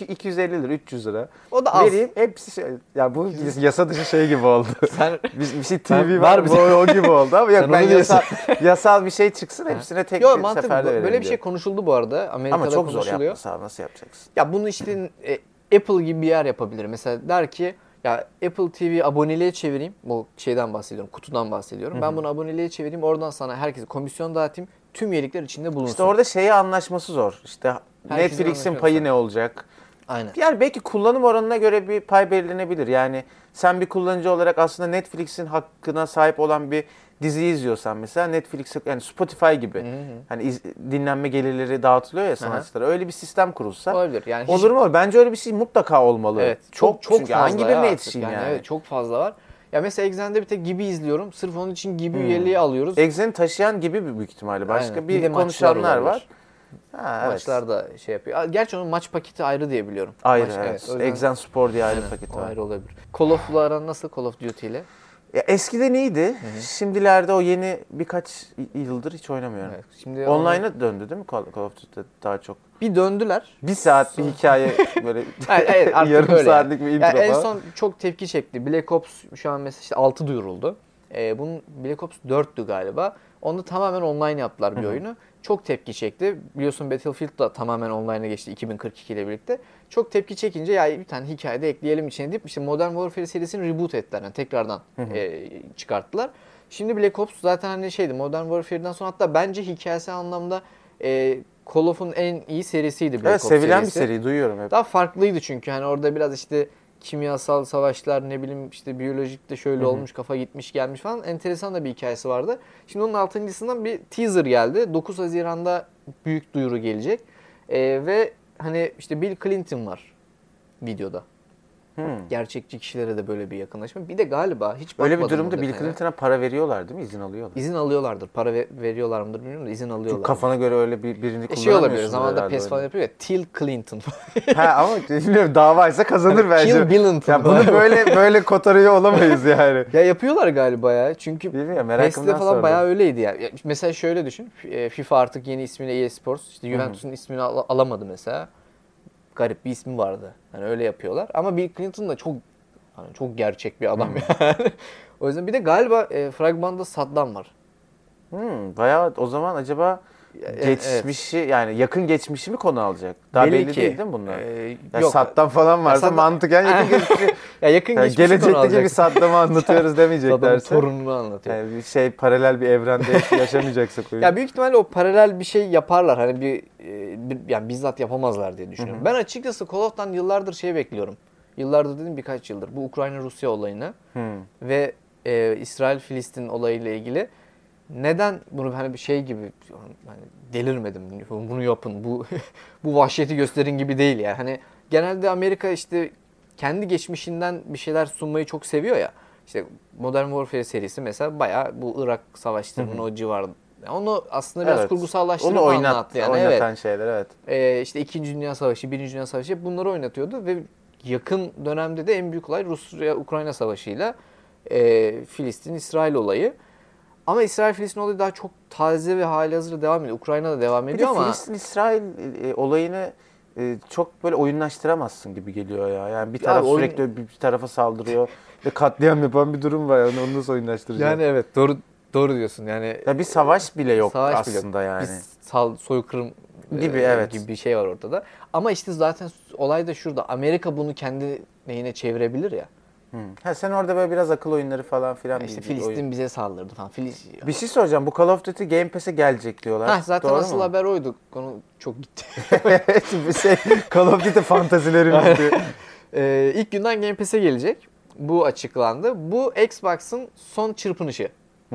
250 lira, 300 lira. O da az. Vereyim, hepsi şey. Ya bu yasa dışı şey gibi oldu. Sen Bir şey Sen- TV var var, bize. o gibi oldu ama yok Sen ben onu diyorsun. yasal bir şey çıksın hepsine tek Yo, bir mantıklı. seferde verelim Böyle bir diyor. şey konuşuldu bu arada. Amerika'da Ama çok zor konuşuluyor. yapması abi, nasıl yapacaksın? Ya bunu işte Apple gibi bir yer yapabilir. Mesela der ki ya Apple TV aboneliğe çevireyim. Bu şeyden bahsediyorum, kutudan bahsediyorum. Ben bunu aboneliğe çevireyim. Oradan sana herkese komisyon dağıtayım. Tüm üyelikler içinde bulunsun. İşte orada şeye anlaşması zor. İşte Herkesin Netflix'in anlaşması payı zor. ne olacak? Aynen. Yani belki kullanım oranına göre bir pay belirlenebilir. Yani sen bir kullanıcı olarak aslında Netflix'in hakkına sahip olan bir diziyi izliyorsan mesela Netflix'e yani Spotify gibi hani dinlenme gelirleri dağıtılıyor ya sanatçılara. Öyle bir sistem kurulsa Olabilir. Yani hiç- olur mu? Bence öyle bir şey mutlaka olmalı. Evet. Çok Çok çünkü fazla hangi ya birine artık. yetişeyim yani? Evet, çok fazla var. Ya mesela Exxen'de bir tek Gibi izliyorum. Sırf onun için Gibi üyeliği alıyoruz. Exxen'i taşıyan gibi bir büyük ihtimalle. Başka Aynen. Bir de bir maçlar konuşanlar olabilir. var. Ha, evet. Maçlar da şey yapıyor. Gerçi onun maç paketi ayrı diye biliyorum. Ayrı Maç, evet. o yüzden- Exxen Spor diye ayrı Aynen, paketi o var. ayrı olabilir. Call of'la aran nasıl, Call of Duty ile? Ya eskiden iyiydi. Şimdilerde o yeni birkaç yıldır hiç oynamıyorum. Evet. Şimdi Online'a döndü değil mi Call of Duty daha çok? bir döndüler. Bir saat bir hikaye böyle Evet, artık yarım öyle saatlik yani. bir intro Yani en falan. son çok tepki çekti. Black Ops şu an mesela işte 6 duyuruldu. Bunun Black Ops 4'tü galiba. Onu tamamen online yaptılar bir oyunu. Çok tepki çekti. Biliyorsun Battlefield da tamamen online'a geçti 2042 ile birlikte. Çok tepki çekince ya bir tane hikaye de ekleyelim içine deyip işte Modern Warfare serisini reboot ettiler. Yani tekrardan çıkarttılar. Şimdi Black Ops zaten hani şeydi, Modern Warfare'den sonra hatta bence hikayesi anlamda Call of'un en iyi serisiydi Black Evet, Ops sevilen serisi. bir seri duyuyorum hep. Daha farklıydı çünkü hani orada biraz işte kimyasal savaşlar, ne bileyim işte biyolojik de şöyle olmuş, kafa gitmiş gelmiş falan, enteresan da bir hikayesi vardı. Şimdi onun 6.sından bir teaser geldi. 9 Haziran'da büyük duyuru gelecek. Ve hani işte Bill Clinton var videoda. Gerçekçi kişilere de böyle bir yakınlaşma. Bir de galiba hiç Öyle bir bakmadım durumda o Bill detaya. Clinton'a para veriyorlar değil mi? İzin alıyorlar. İzin alıyorlardır. Para veriyorlar mıdır bilmiyorum da izin alıyorlar. Çünkü kafana göre öyle birini Şey olabilir. kullanamıyorsun Zamanında herhalde PES falan öyle. yapıyor ya. Till Clinton. Ha ama bilmiyorum davaysa kazanır bence. Kill Billington. Ya bunu böyle kotarıyor olamayız yani. Ya yapıyorlar galiba ya. Çünkü Bilmiyorum PES'te merakımdan falan sordum. bayağı öyleydi ya. Mesela şöyle düşün. FIFA artık yeni ismiyle EA Sports. İşte Juventus'un ismini alamadı mesela. Garip bir ismi vardı. Hani öyle yapıyorlar. Ama Bill Clinton da çok gerçek bir adam yani. O yüzden bir de galiba fragmanda Saddam var. Bayağı o zaman acaba geçmişi yani yakın geçmişi mi konu alacak? Daha belli değil mi bunlar? Ya yok. Saddam falan varsa Saddam- mantıken yakın geçmişi. Ya yakın Yani geçmişi konu gelecekteki bir alacak. Saddam'ı anlatıyoruz Saddam'ın demeyeceklerse. torununu anlatıyor. Yani bir şey paralel bir evrende yaşamayacaksak oyun. Ya büyük ihtimalle o paralel bir şey yaparlar. Hani yani bizzat yapamazlar diye düşünüyorum. Ben açıkçası Call of'tan yıllardır şey bekliyorum. Yıllardır dedim birkaç yıldır. Bu Ukrayna-Rusya olayını ve İsrail-Filistin olayıyla ilgili neden bunu hani bir şey gibi hani delirmedim. Bunu yapın. Bu vahşeti gösterin gibi değil ya. Hani genelde Amerika işte kendi geçmişinden bir şeyler sunmayı çok seviyor ya. İşte Modern Warfare serisi mesela bayağı bu Irak savaşlarının o civarında. Onu aslında biraz Evet. kurgusallaştırıp Onu anlattı yani. oynatan Evet. şeyler evet. İşte 2. Dünya Savaşı, 1. Dünya Savaşı hep bunları oynatıyordu ve yakın dönemde de en büyük olay Rusya-Ukrayna Savaşı'yla Filistin-İsrail olayı. Ama İsrail-Filistin olayı daha çok taze ve halihazırda devam ediyor. Ukrayna'da devam Bir de ediyor ama Filistin-İsrail olayını çok böyle oyunlaştıramazsın gibi geliyor ya. Yani bir taraf oyun- sürekli bir tarafa saldırıyor ve katliam yapan bir durum var. Yani onu nasıl oyunlaştıracaksın? yani evet doğru diyorsun. Yani Ya bir savaş bile yok savaş bile yok. aslında yani. Soykırım Gibi, evet. gibi bir şey var ortada. Ama işte zaten olay da şurada. Amerika bunu kendi neyine çevirebilir ya. Ha, sen orada böyle biraz akıl oyunları falan filan İşte bir Filistin oyun. bize saldırdı falan. Bir şey soracağım. Bu Call of Duty Game Pass'e gelecek diyorlar. Zaten Doğru asıl mu? haber oydu. Konu çok gitti. bir şey Call of Duty fantazilerimiz. İlk günden Game Pass'e gelecek. Bu açıklandı. Bu Xbox'ın son çırpınışı.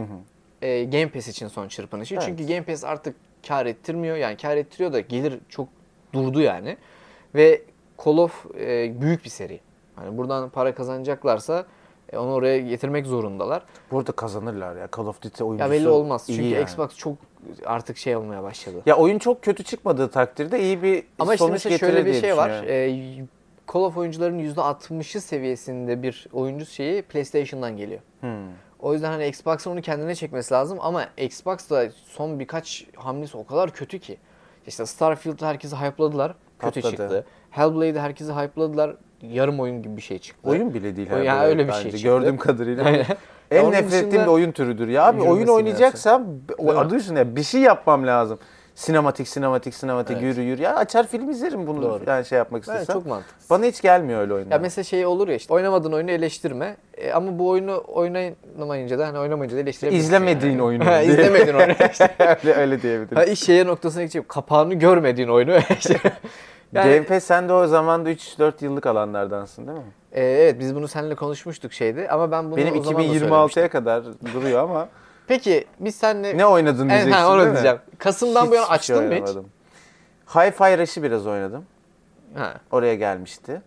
Game Pass için son çırpınışı. Evet. Çünkü Game Pass artık kar ettirmiyor. Yani kar ettiriyor da gelir çok durdu yani. Ve Call of büyük bir seri. Hani buradan para kazanacaklarsa onu oraya getirmek zorundalar. Burada kazanırlar ya. Call of Duty oyuncusu Ya belli olmaz. iyi Çünkü yani. Xbox çok artık şey olmaya başladı. Ya oyun çok kötü çıkmadığı takdirde iyi bir Ama işte sonuç mesela getirir şöyle bir diye şey var. düşünüyorum. Call of oyuncuların %60'ı seviyesinde bir oyuncu şeyi PlayStation'dan geliyor. O yüzden hani Xbox'ın onu kendine çekmesi lazım ama Xbox da son birkaç hamlesi o kadar kötü ki. İşte Starfield'ı herkesi hype'ladılar. Kötü Patladı. çıktı. Hellblade'i herkesi hype'ladılar. Yarım oyun gibi bir şey çıktı. Oyun bile değil. Yani herhalde öyle bir bence. şey çıktı. Gördüğüm kadarıyla. Aynen. En Onun nefret ettiğim dışında- bir oyun türüdür ya. Abi oyun Yürüme oynayacaksam mi? adı üstünde bir şey yapmam lazım. Sinematik Evet. yürü. Ya açar film izlerim bunu Doğru. yani şey yapmak Evet, istesem. çok mantıklı. Bana hiç gelmiyor öyle oyunlar. Ya mesela şey olur ya işte oynamadığın oyunu eleştirme. Ama bu oyunu oynamayınca da hani oynamayınca da eleştirebilirsin. İzlemediğin yani. oyunu. İzlemediğin oyunu. öyle diyebilirim. Ha, iş şeye noktasına geçeyim. Kapağını görmediğin oyunu. Yani, Game Pass sen de o zaman da 3-4 yıllık alanlardansın değil mi? evet biz bunu seninle konuşmuştuk şeydi ama ben bunu Benim o zaman da 2026'ya söylemiştim. kadar duruyor ama Peki biz seninle... ne oynadın diyeceksin onu değil mi? diyeceğim. Kasım'dan bu yana Hiçbir şey açtın mı hiç? oynamadım. Hi-Fi Rush'ı biraz oynadım. Ha. Oraya gelmişti.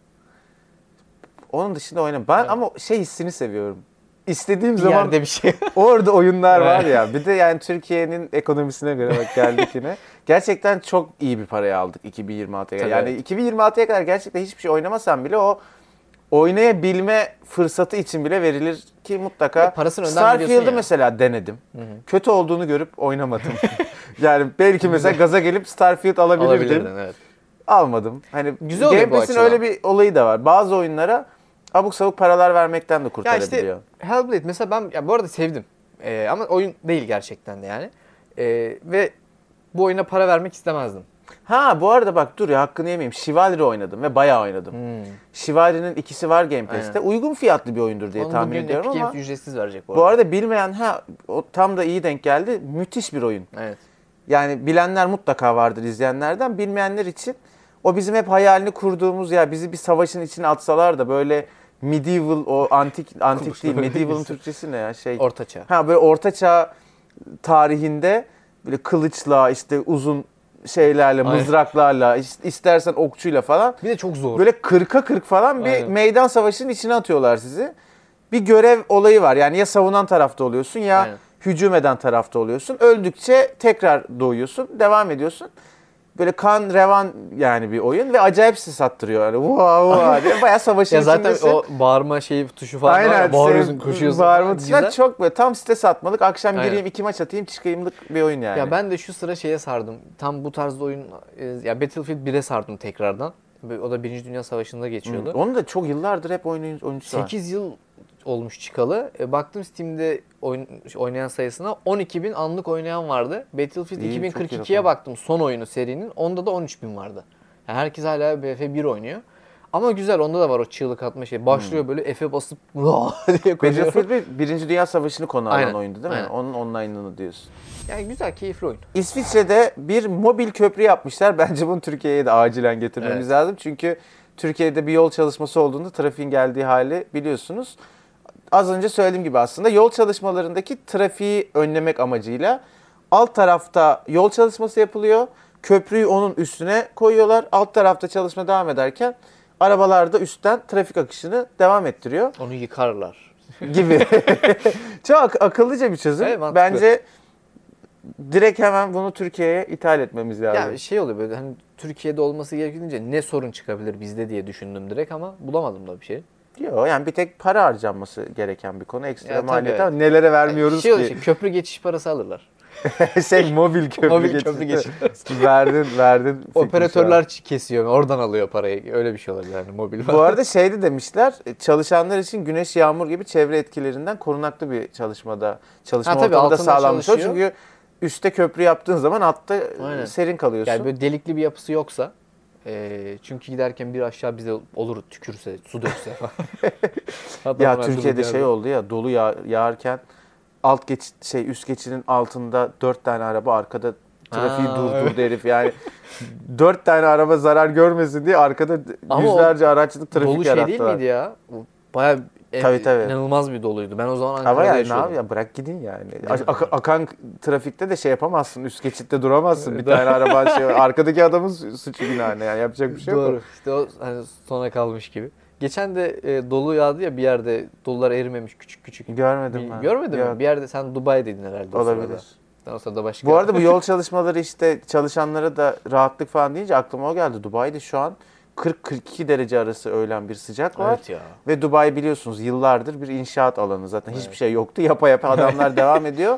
Onun dışında oynamadım. Ben ama şey hissini seviyorum. İstediğim Bir zaman yerde bir şey. orada oyunlar var ya. Bir de yani Türkiye'nin ekonomisine göre bak geldik yine. Gerçekten çok iyi bir paraya aldık 2026'ya. Tabii, Yani evet. 2026'ya kadar gerçekten hiçbir şey oynamasam bile o oynayabilme fırsatı için bile verilir ki mutlaka. Parasını önden veriyorsun Starfield'ı ya. mesela denedim. Kötü olduğunu görüp oynamadım. Yani belki mesela gaza gelip Starfield alabilirdim. Alabilirdin evet. Almadım. Hani Güzel oluyor Game bu Pass'in açıdan. öyle bir olayı da var. Bazı oyunlara abuk sabuk paralar vermekten de Ya kurtarabiliyor. işte Hellblade mesela ben ya bu arada sevdim. Ama oyun değil gerçekten de yani. Ve bu oyuna para vermek istemezdim. Ha bu arada bak dur ya hakkını yemeyeyim. Chivalry oynadım ve bayağı oynadım. Chivalry'nin ikisi var Game Pass'te. Aynen. Uygun fiyatlı bir oyundur diye Onu tahmin bugün ediyorum Epic ama Games ücretsiz verecek bu arada bilmeyen o tam da iyi denk geldi. Müthiş bir oyun. Evet. Yani bilenler mutlaka vardır izleyenlerden. Bilmeyenler için o bizim hep hayalini kurduğumuz ya bizi bir savaşın içine atsalar da böyle medieval o antik değil medieval'ın Türkçesi ne ya şey. Ortaçağ. Ha böyle ortaçağ tarihinde böyle kılıçla işte uzun şeylerle, Aynen. mızraklarla, istersen okçuyla falan. Bir de çok zor. Böyle 40'a 40 falan bir Aynen. meydan savaşının içine atıyorlar sizi. Bir görev olayı var. Yani ya savunan tarafta oluyorsun ya Aynen. hücum eden tarafta oluyorsun. Öldükçe tekrar doğuyorsun, devam ediyorsun. Böyle kan revan yani bir oyun ve acayip ses attırıyor. Yani wow diye bayağı savaşın Ya zaten içindesin. o bağırma şeyi tuşu falan var ya, Aynen. bağırıyorsun, koşuyorsun. Bağırma falan. tuşlar Güzel. çok böyle tam stres atmalık. Akşam Aynen. gireyim 2 maç atayım çıkayımlık bir oyun yani. Ya ben de şu sıra şeye sardım. Tam bu tarzda oyun, ya Battlefield 1'e sardım tekrardan. O da Birinci Dünya Savaşı'nda geçiyordu. Onu da çok yıllardır hep oyuncusu var. 8 yıl olmuş çıkalı. Baktım Steam'de oynayan sayısına 12.000 anlık oynayan vardı. Battlefield İyi, çok iyi 2042'ye rakam. baktım, son oyunu serinin. Onda da 13.000 vardı. Yani herkes hala BF1 oynuyor. Ama güzel, onda da var o çığlık atma şey. Başlıyor böyle F'e basıp diye koşuyor. Battlefield 1. Dünya Savaşı'nı konu alan Aynen, oyundu değil mi? aynen. Onun online'ını diyorsun. Yani güzel, keyifli oyun. İsviçre'de bir mobil köprü yapmışlar. Bence bunu Türkiye'ye de acilen getirmemiz Evet. lazım. Çünkü Türkiye'de bir yol çalışması olduğunda trafiğin geldiği hali biliyorsunuz. Az önce söylediğim gibi aslında yol çalışmalarındaki trafiği önlemek amacıyla alt tarafta yol çalışması yapılıyor. Köprüyü onun üstüne koyuyorlar. Alt tarafta çalışma devam ederken arabalar da üstten trafik akışını devam ettiriyor Onu yıkarlar. gibi. Çok akıllıca bir çözüm. Evet, mantıklı. Bence direkt hemen bunu Türkiye'ye ithal etmemiz lazım. Ya şey oluyor böyle, hani Türkiye'de olması gerekince ne sorun çıkabilir bizde diye düşündüm direkt, ama bulamadım da bir şey. Yok yani bir tek para harcanması gereken bir konu. Ekstra Ya tabii, maliyet evet. ama nelere vermiyoruz Şey oluyor, ki. işte, köprü geçiş parası alırlar. Mobil köprü Mobil geçişi. köprü geçiş parası. verdin. fikri şu an. Operatörler kesiyor, oradan alıyor parayı. Öyle bir şey olabilir yani, mobil. Bu arada şeydi demişler, çalışanlar için güneş, yağmur gibi çevre etkilerinden korunaklı bir çalışma Ha, tabii, ortamı da altında sağlanmış. çalışıyor. Çünkü üstte köprü yaptığın zaman altta Aynen. serin kalıyorsun. Yani böyle delikli bir yapısı yoksa, çünkü giderken bir aşağı bize olur, tükürse, su dökse falan. Hatta Ya onlar Türkiye'de durduk şey yerde. oldu ya, dolu yağarken üst geçidin altında 4 tane araba arkada trafiği Ha, durdurdu herif yani. 4 tane araba zarar görmesin diye arkada Ama yüzlerce araçlık trafik Dolu şey değil yarattılar. miydi ya? Bayağı Tabii. inanılmaz bir doluydu. Ben o zaman Ama Ankara'da yani ne yaşıyordum. yap ya, bırak gidin yani. Evet. Akan trafikte de şey yapamazsın. Üst geçitte duramazsın. Bir tane araba arkadaki adamın suçu günahı yani yapacak bir şey Doğru. yok. İşte o hani sona kalmış gibi. Geçen de dolu yağdı ya bir yerde, dolular erimemiş küçük. Görmedim ben. Görmedin Yok. mi? Bir yerde sen Dubai'deydin herhalde o sırada. Olabilir. Sen o sırada başka. Bu arada bu yol çalışmaları işte çalışanlara da rahatlık falan deyince aklıma o geldi. Dubai'de şu an 40-42 derece arası öğlen bir sıcak var. Evet ya. Ve Dubai biliyorsunuz yıllardır bir inşaat alanı. Zaten hiçbir şey yoktu. Yapa adamlar devam ediyor.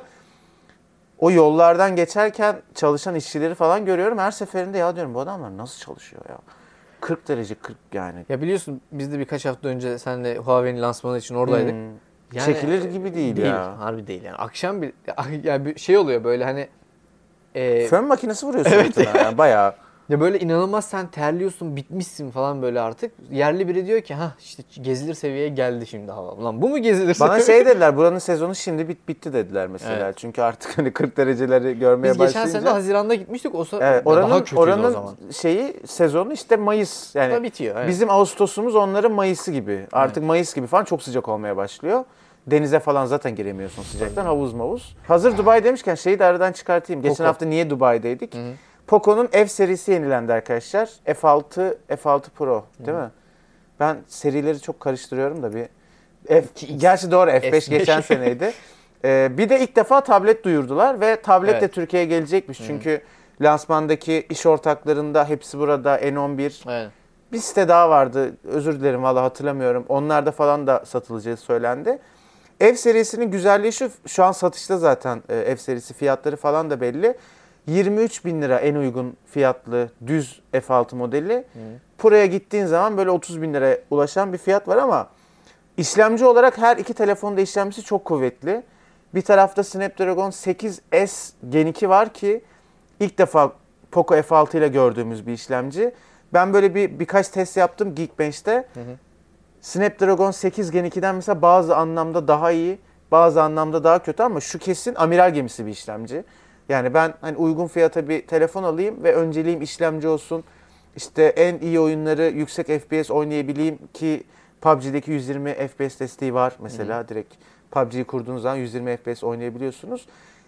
O yollardan geçerken çalışan işçileri falan görüyorum. Her seferinde ya diyorum bu adamlar nasıl çalışıyor ya? 40 derece 40 yani. Ya biliyorsun biz de birkaç hafta önce seninle Huawei'nin lansmanı için oradaydık. Hmm. Yani, Çekilir gibi değil ya. Harbi değil yani. Akşam bir yani bir şey oluyor böyle hani Fön makinesi vuruyorsun Evet. suratına yani bayağı. ya böyle inanılmaz, sen terliyorsun, bitmişsin falan böyle artık. Yerli biri diyor ki ha işte gezilir seviyeye geldi şimdi hava. Ulan bu mu gezilir Bana seviye? şey dediler buranın sezonu şimdi bitti dediler mesela. Evet. Çünkü artık hani 40 dereceleri görmeye Biz geçen başlayınca. sene Haziran'da gitmiştik. O Evet, daha kötüydü o zaman. şeyi sezonu işte Mayıs yani Da bitiyor. Evet. bizim Ağustos'umuz onların Mayıs'ı gibi. Artık Mayıs gibi falan çok sıcak olmaya başlıyor. Denize falan zaten giremiyorsun sıcaktan. Havuz mavuz. Hazır Dubai demişken şeyi de aradan çıkartayım. Geçen Poco. hafta niye Dubai'deydik? Hı hı. Poco'nun F serisi yenilendi arkadaşlar. F6 Pro değil mi? Ben serileri çok karıştırıyorum da bir gerçi doğru F5 F5. geçen seneydi. Bir de ilk defa tablet duyurdular ve tablet de Evet. Türkiye'ye gelecekmiş. Çünkü lansmandaki iş ortaklarında hepsi burada N11. Aynen. Bir site daha vardı. Özür dilerim valla hatırlamıyorum. Onlarda falan da satılacağı söylendi. F serisinin güzelliği şu an satışta zaten F serisi fiyatları falan da belli. 23 bin lira en uygun fiyatlı düz F6 modeli. Pro'ya gittiğin zaman böyle 30 bin liraya ulaşan bir fiyat var ama işlemci olarak her iki telefonda işlemcisi çok kuvvetli. Bir tarafta Snapdragon 8S Gen 2 var ki ilk defa Poco F6 ile gördüğümüz bir işlemci. Ben böyle birkaç test yaptım Geekbench'te. Snapdragon 8 Gen 2'den mesela bazı anlamda daha iyi, bazı anlamda daha kötü ama şu kesin amiral gemisi bir işlemci. Yani ben hani uygun fiyata bir telefon alayım ve önceliğim işlemci olsun. İşte en iyi oyunları yüksek FPS oynayabileyim ki PUBG'deki 120 FPS desteği var mesela. Direkt PUBG'yi kurduğunuz zaman 120 FPS oynayabiliyorsunuz.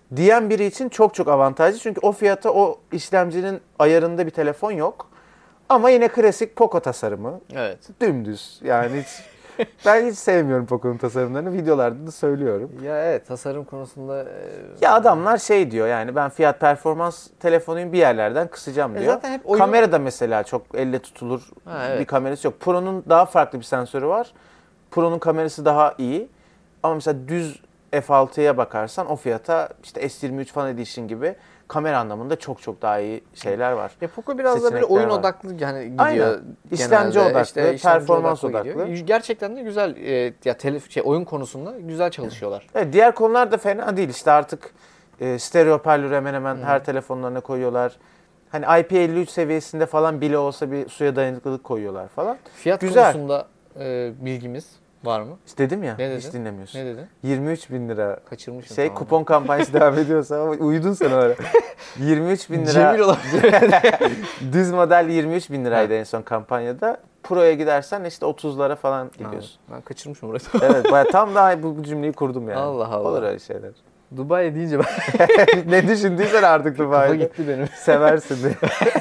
diyen biri için çok çok avantajlı. Çünkü o fiyata o işlemcinin ayarında bir telefon yok. Ama yine klasik Poco tasarımı. Evet. Dümdüz. Yani ben hiç sevmiyorum Poco'nun tasarımlarını. Videolarda da söylüyorum. Ya evet, tasarım konusunda Ya adamlar şey diyor, yani ben fiyat performans telefonuyum, bir yerlerden kısacağım diyor. zaten hep oyun... Kamera da mesela çok elle tutulur evet. bir kamerası yok. Pro'nun daha farklı bir sensörü var. Pro'nun kamerası daha iyi. Ama mesela düz F6'ya bakarsan o fiyata işte S23 Fan Edition gibi kamera anlamında çok çok daha iyi şeyler var. Ya Poco biraz da böyle Seçenekler oyun var. odaklı yani gidiyor. Aynen. İşlemci genelde. odaklı, İşte işlemci performans gidiyor. odaklı. Gerçekten de güzel ya oyun konusunda güzel çalışıyorlar. Evet, diğer konular da fena değil. İşte artık stereo hoparlörü hemen hemen her telefonlarına koyuyorlar. Hani IP53 seviyesinde falan bile olsa bir suya dayanıklılık koyuyorlar falan. Fiyat Güzel. konusunda bilgimiz var mı? İşte dedim ya, Ne hiç dedin? dinlemiyorsun. Ne dedin? 23 bin lira. Kaçırmışım. Şey, tamamen. kupon kampanyası devam ediyorsa ama uyudun sen oraya. 23 bin lira. Cemil olabilir. Düz model 23 bin liraydı en son kampanyada. Pro'ya gidersen işte 30'lara falan gidiyorsun. Ben kaçırmışım orayı. Evet, tam daha bu cümleyi kurdum yani. Allah Allah. Olur öyle şeyler. Dubai deyince ben Ne düşündüysen artık kafa Dubai'de. gitti benim. Seversin diye.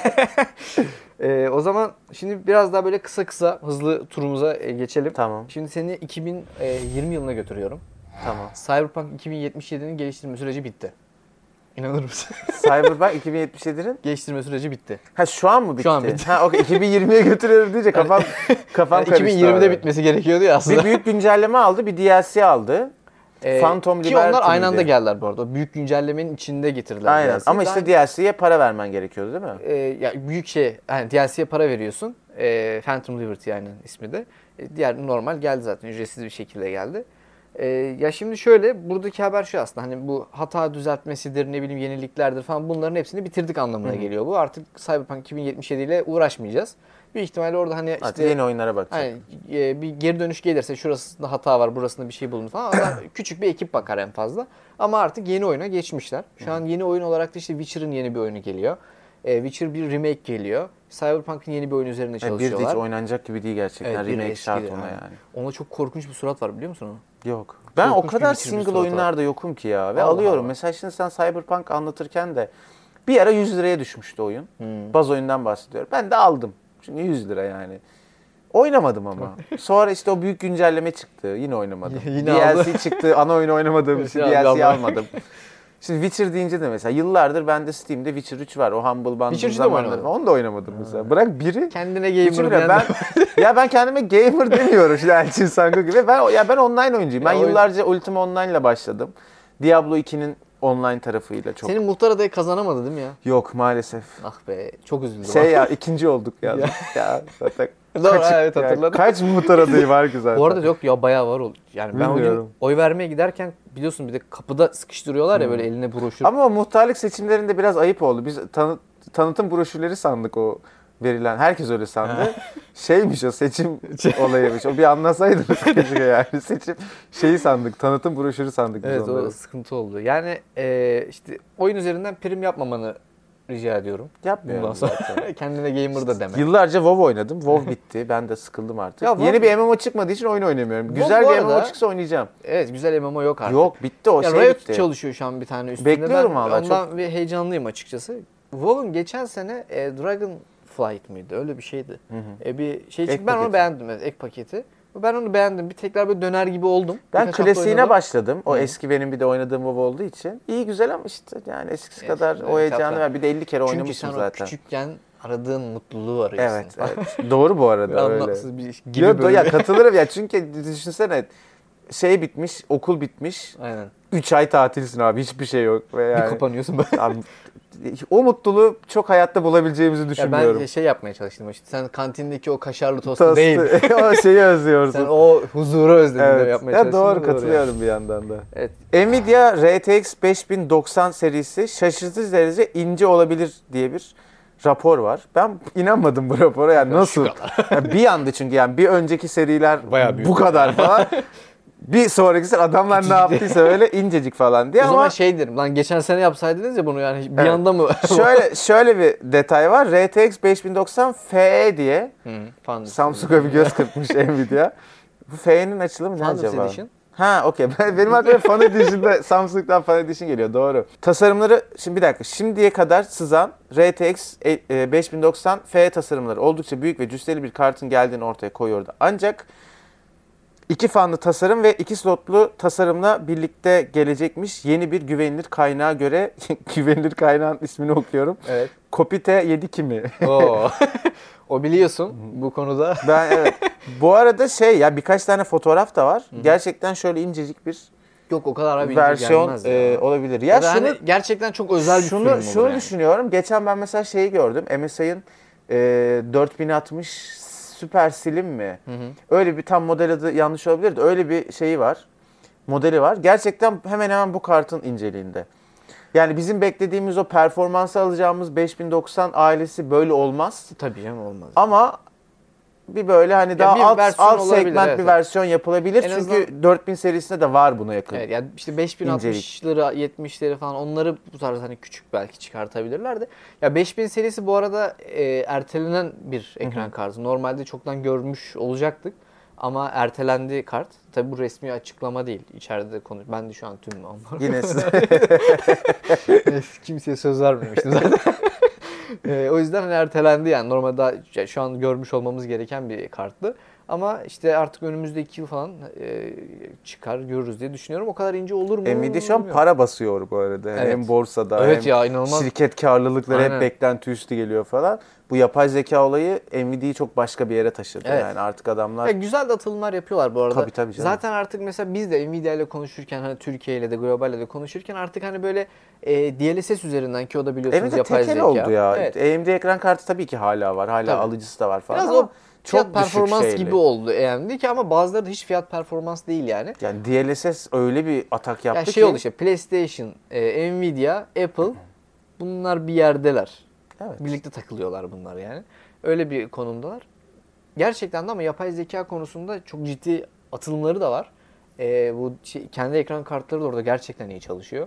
O zaman şimdi biraz daha böyle kısa hızlı turumuza geçelim. Tamam. Şimdi seni 2020 yılına götürüyorum. Tamam. Cyberpunk 2077'nin geliştirme süreci bitti. İnanır mısın? Cyberpunk 2077'nin Geliştirme süreci bitti. ha şu an mı bitti? Şu an bitti. Ha okey, 2020'ye götürüyorum deyince kafam karıştı. 2020'de abi. bitmesi gerekiyordu ya aslında. Bir büyük güncelleme aldı, bir DLC aldı. Phantom ki Liberty onlar aynı anda miydi? geldiler bu arada. O büyük güncellemenin içinde getirdiler. Aynen. DLC'yi. Ama işte DLC'ye para vermen gerekiyordu değil mi? Ya büyük şey, yani DLC'ye para veriyorsun. Phantom Liberty yani ismi de. Diğer normal geldi zaten, ücretsiz bir şekilde geldi. Ya şimdi şöyle, buradaki haber şu aslında, hani bu hata düzeltmesidir, ne bileyim yeniliklerdir falan, bunların hepsini bitirdik anlamına geliyor bu. Artık Cyberpunk 2077 ile uğraşmayacağız. Büyük ihtimalle orada hani Artık işte yeni oyunlara bakacak. hani bir geri dönüş gelirse şurasında hata var, burasında bir şey bulundu falan. Adam küçük bir ekip bakar en fazla. Ama artık yeni oyuna geçmişler. Şu an yeni oyun olarak da işte Witcher'ın yeni bir oyunu geliyor. Witcher bir remake geliyor. Cyberpunk'ın yeni bir oyun üzerinde Bir de çalışıyorlar. hiç oynanacak gibi değil gerçekten. Evet, biri Remake eski şart de ona yani. yani. Ona çok korkunç bir surat var, biliyor musun onu? Yok. Ben o Korkunç bir kadar Witcher bir single surat oyunlarda yokum ki ya. Ve Allah alıyorum. Allah. Mesela şimdi sen Cyberpunk anlatırken de bir ara 100 liraya düşmüştü oyun. Baz oyundan bahsediyorum. Ben de aldım. Şimdi 100 lira yani. Oynamadım ama. Sonra işte o büyük güncelleme çıktı. Yine oynamadım. Yine DLC çıktı. Ana oyunu oynamadığım için DLC DLC almadım. Şimdi Witcher deyince de mesela yıllardır bende Steam'de Witcher 3 var. O Humble Bundle Witcher 3'ü de mi zamanları. oynamadın? Onu da oynamadım mesela. Bırak biri. Kendine Witcher gamer bile diyen ben ya ben kendime gamer demiyorum şu an Çin Sango gibi. Ben online oyuncuyum. Ben Ya oyun- yıllarca Ultima Online ile başladım. Diablo 2'nin online tarafıyla çok. Senin muhtar adayı kazanamadı değil mi ya? Yok maalesef. Ah be, çok üzüldüm. Şey ya, ikinci olduk ya. Ya zaten. Doğru, evet, hatırladım. Kaç muhtar adayı var ki zaten. Bu arada yok ya, bayağı var. Yani ben o gün Bilmiyorum. oy vermeye giderken biliyorsun bir de kapıda sıkıştırıyorlar ya böyle eline broşür. Ama o muhtarlık seçimlerinde biraz ayıp oldu. Biz tanıtım broşürleri sandık o verilen. Herkes öyle sandı. Şeymiş o, seçim olayıymış. O bir anlasaydınız keşke yani. Seçim şeyi sandık. Tanıtım broşürü sandık biz Evet, onları. o sıkıntı oldu. Yani işte oyun üzerinden prim yapmamanı rica ediyorum. Yapmıyorum Bundan sonra zaten. kendine gamer da deme. Yıllarca WoW oynadım. WoW bitti. Ben de sıkıldım artık. Ya WoW- Yeni bir MMO çıkmadığı için oyun oynamıyorum. Güzel bu bir arada- MMO çıksa oynayacağım. Evet, güzel MMO yok artık. Yok, bitti o Ya şey Riot bitti. çalışıyor şu an bir tane üstünde. Bekliyorum ben hala, ondan bir heyecanlıyım açıkçası. WoW'un geçen sene Dragonflight mıydı? Öyle bir şeydi. Bir şey Ek çıktı. Ben onu paketi. beğendim. Evet, ek paketi. Ben onu beğendim. Bir tekrar böyle döner gibi oldum. Ben Birkaç hafta klasiğine oynadım. başladım. O eski benim bir de oynadığım WoW olduğu için. İyi güzel ama işte yani eskisi kadar evet, o heyecanı yapma. var. Bir de 50 kere Çünkü oynamışım sen zaten. o küçükken aradığın mutluluğu arıyorsun. Evet, evet. Doğru bu arada öyle. Anlamsız bir gibi Ya, böyle. ya katılırım ya, çünkü düşünsene şey bitmiş, okul bitmiş. Aynen. 3 ay tatilsin abi, hiçbir şey yok. Ve yani, Bir kapanıyorsun böyle. abi, o mutluluğu çok hayatta bulabileceğimizi Ya düşünmüyorum. ben şey yapmaya çalıştım işte. Sen kantindeki o kaşarlı tostu Tostu, değil. o şeyi özlüyorsun. Sen o huzuru özledin de Evet. yapmaya Ya çalıştın. doğru, da katılıyorum bir yandan da. Evet. Nvidia RTX 5090 serisi şaşırtıcı derece ince olabilir diye bir rapor var. Ben inanmadım bu rapora. Yani nasıl? Yani bir anda, çünkü yani bir önceki seriler Bayağı büyük. bu kadar falan. Bir sonrakisi adamlar ne yaptıysa öyle incecik falan diye, O ama zaman şey derim lan, geçen sene yapsaydınız ya bunu, yani bir Evet. anda mı? şöyle bir detay var. RTX 5090 FE diye Falan. Samsung'a bir göz kırpmış Nvidia. Bu FE'nin açılımı ne Founders acaba? Edition. Ha okey. Benim aklıma Fan Edition'da Samsung'dan Fan Edition geliyor. Doğru. Tasarımları şimdi bir dakika. Şimdiye kadar sızan RTX 5090 F tasarımları oldukça büyük ve cüsseli bir kartın geldiğini ortaya koyuyordu. Ancak iki fanlı tasarım ve iki slotlu tasarımla birlikte gelecekmiş yeni bir güvenilir kaynağa göre güvenilir kaynağın ismini okuyorum. Evet. Kopite 7 kimi? Oo. O biliyorsun bu konuda. Ben evet. Bu arada ya birkaç tane fotoğraf da var. Gerçekten şöyle incecik bir Yok o kadar abi versiyon gelmez ya. olabilir. Ya Ya da şunu hani gerçekten çok özel bir sürüm olur şunu yani. düşünüyorum. Geçen ben mesela şeyi gördüm. MSI'ın 4060 Super Slim mi? Öyle bir tam model adı yanlış olabilir de öyle bir şeyi var. Modeli var. Gerçekten hemen hemen bu kartın inceliğinde. Yani bizim beklediğimiz o performansı alacağımız 5090 ailesi böyle olmaz. Tabii canım olmaz. Ama bir böyle hani Ya daha bir alt versiyon olabilir, segment evet. bir versiyon yapılabilir. En Çünkü azından- 4000 serisinde de var buna yakın. Evet yani işte 5060'ları 70'leri falan onları bu tarz hani küçük belki çıkartabilirler de. Ya 5000 serisi bu arada ertelenen bir ekran kartı. Normalde çoktan görmüş olacaktık. Ama ertelendi kart. Tabi bu resmi açıklama değil. İçeride de konuş. Ben de şu an tüm onlar. Yine Kimseye söz vermemiştim zaten. O yüzden hani ertelendi yani. Normalde şu an görmüş olmamız gereken bir karttı. Ama işte artık önümüzdeki yıl falan çıkar görürüz diye düşünüyorum. O kadar ince olur mu? Nvidia şu an bilmiyorum. para basıyor bu arada. Yani Evet. hem borsada Evet hem ya, inanılmaz. şirket karlılıkları Aynen. hep beklenti üstü geliyor falan. Bu yapay zeka olayı Nvidia'yı çok başka bir yere taşıdı. Evet. Yani artık adamlar Ya güzel de atılımlar yapıyorlar bu arada. Tabii canım. Zaten artık mesela biz de Nvidia ile konuşurken hani Türkiye ile de globalle de konuşurken artık hani böyle DLSS üzerinden ki o da biliyorsunuz evet yapay tekel zeka. oldu ya. Evet. AMD ekran kartı tabii ki hala var. Hala Tabii. alıcısı da var falan. Biraz ama o fiyat çok düşük performans şeyli. gibi oldu AMD ki ama bazıları da hiç fiyat performans değil yani. Yani DLSS öyle bir atak yaptı Ya ki. şey oldu işte PlayStation, Nvidia, Apple bunlar bir yerdeler. Evet. Birlikte takılıyorlar bunlar yani. Öyle bir konumdalar. Gerçekten de ama yapay zeka konusunda çok ciddi atılımları da var. Bu kendi ekran kartları da orada gerçekten iyi çalışıyor.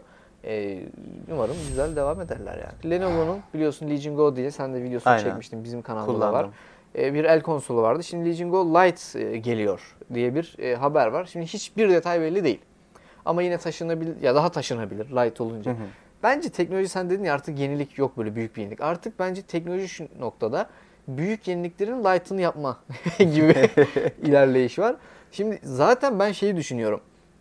Umarım güzel devam ederler yani. Lenovo'nun biliyorsun Legion Go diye sen de videosunu Aynen. çekmiştin bizim kanalda da Kullandım. var. Bir el konsolu vardı. Şimdi Legion Go Lite geliyor diye bir haber var. Şimdi hiçbir detay belli değil. Ama yine taşınabilir ya daha taşınabilir Lite olunca. Bence teknoloji sen dedin ya artık yenilik yok böyle büyük bir yenilik. Artık bence teknoloji şu noktada büyük yeniliklerin light'ını yapma gibi ilerleyiş var. Şimdi zaten ben şeyi düşünüyorum.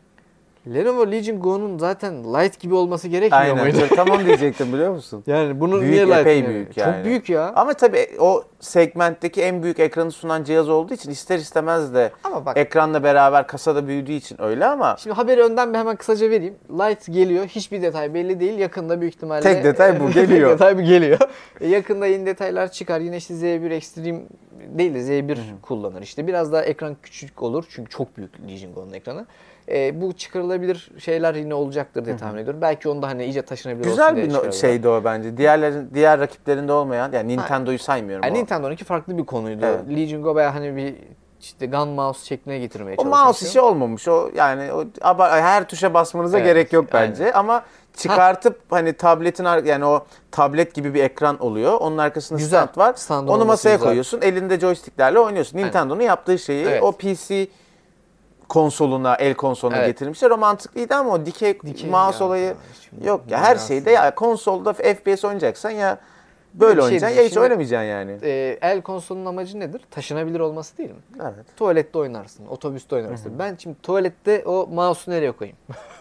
Lenovo Legion Go'nun zaten light gibi olması gerekmiyor Aynen. muydu? Tam onu diyecektim biliyor musun? Yani bunu Büyük, niye light epey yani? büyük yani. Çok büyük ya. Ama tabii o segmentteki en büyük ekranı sunan cihaz olduğu için ister istemez de Ama bak ekranla beraber kasada büyüdüğü için öyle ama şimdi haberi önden bir hemen kısaca vereyim. Light geliyor. Hiçbir detay belli değil. Yakında büyük ihtimalle Tek detay bu, geliyor. Tek detay bu geliyor. Yakında yeni detaylar çıkar. Yine işte Z1 Extreme değil de Z1 kullanır. İşte biraz daha ekran küçük olur. Çünkü çok büyük Legion Go'nun ekranı. Bu çıkarılabilir şeyler yine olacaktır diye tahmin ediyorum. Belki onda hani iyice taşınabilir olsun güzel diye bir çıkarıyorlar. şeydi o bence. Diğer rakiplerinde olmayan yani Nintendo'yu saymıyorum Yani o. Nintendo'nunki farklı bir konuydu. Evet. Legion Go bayağı hani bir işte gun mouse şekline getirmeye O çalışmıştı. mouse işi olmamış. O yani her tuşa basmanıza Evet, gerek yok aynen. bence ama çıkartıp hani tabletin yani o tablet gibi bir ekran oluyor. Onun arkasında Güzel. stand var. Standın Onu olması masaya güzel. koyuyorsun. Elinde joysticklerle oynuyorsun. Aynen. Nintendo'nun yaptığı şeyi Evet. o PC konsoluna, el konsoluna Evet. getirmişler. O mantıklıydı ama o dikey mouse ya, olayı şimdi yok ya. Her manasız. şeyde ya konsolda FPS oynayacaksan ya böyle Bir şey oynayacaksın ya diyeyim. hiç Şimdi- oynamayacaksın yani. El konsolunun amacı nedir? Taşınabilir olması değil mi? Evet. Tuvalette oynarsın, otobüste oynarsın. Ben şimdi tuvalette o mouse'u nereye koyayım?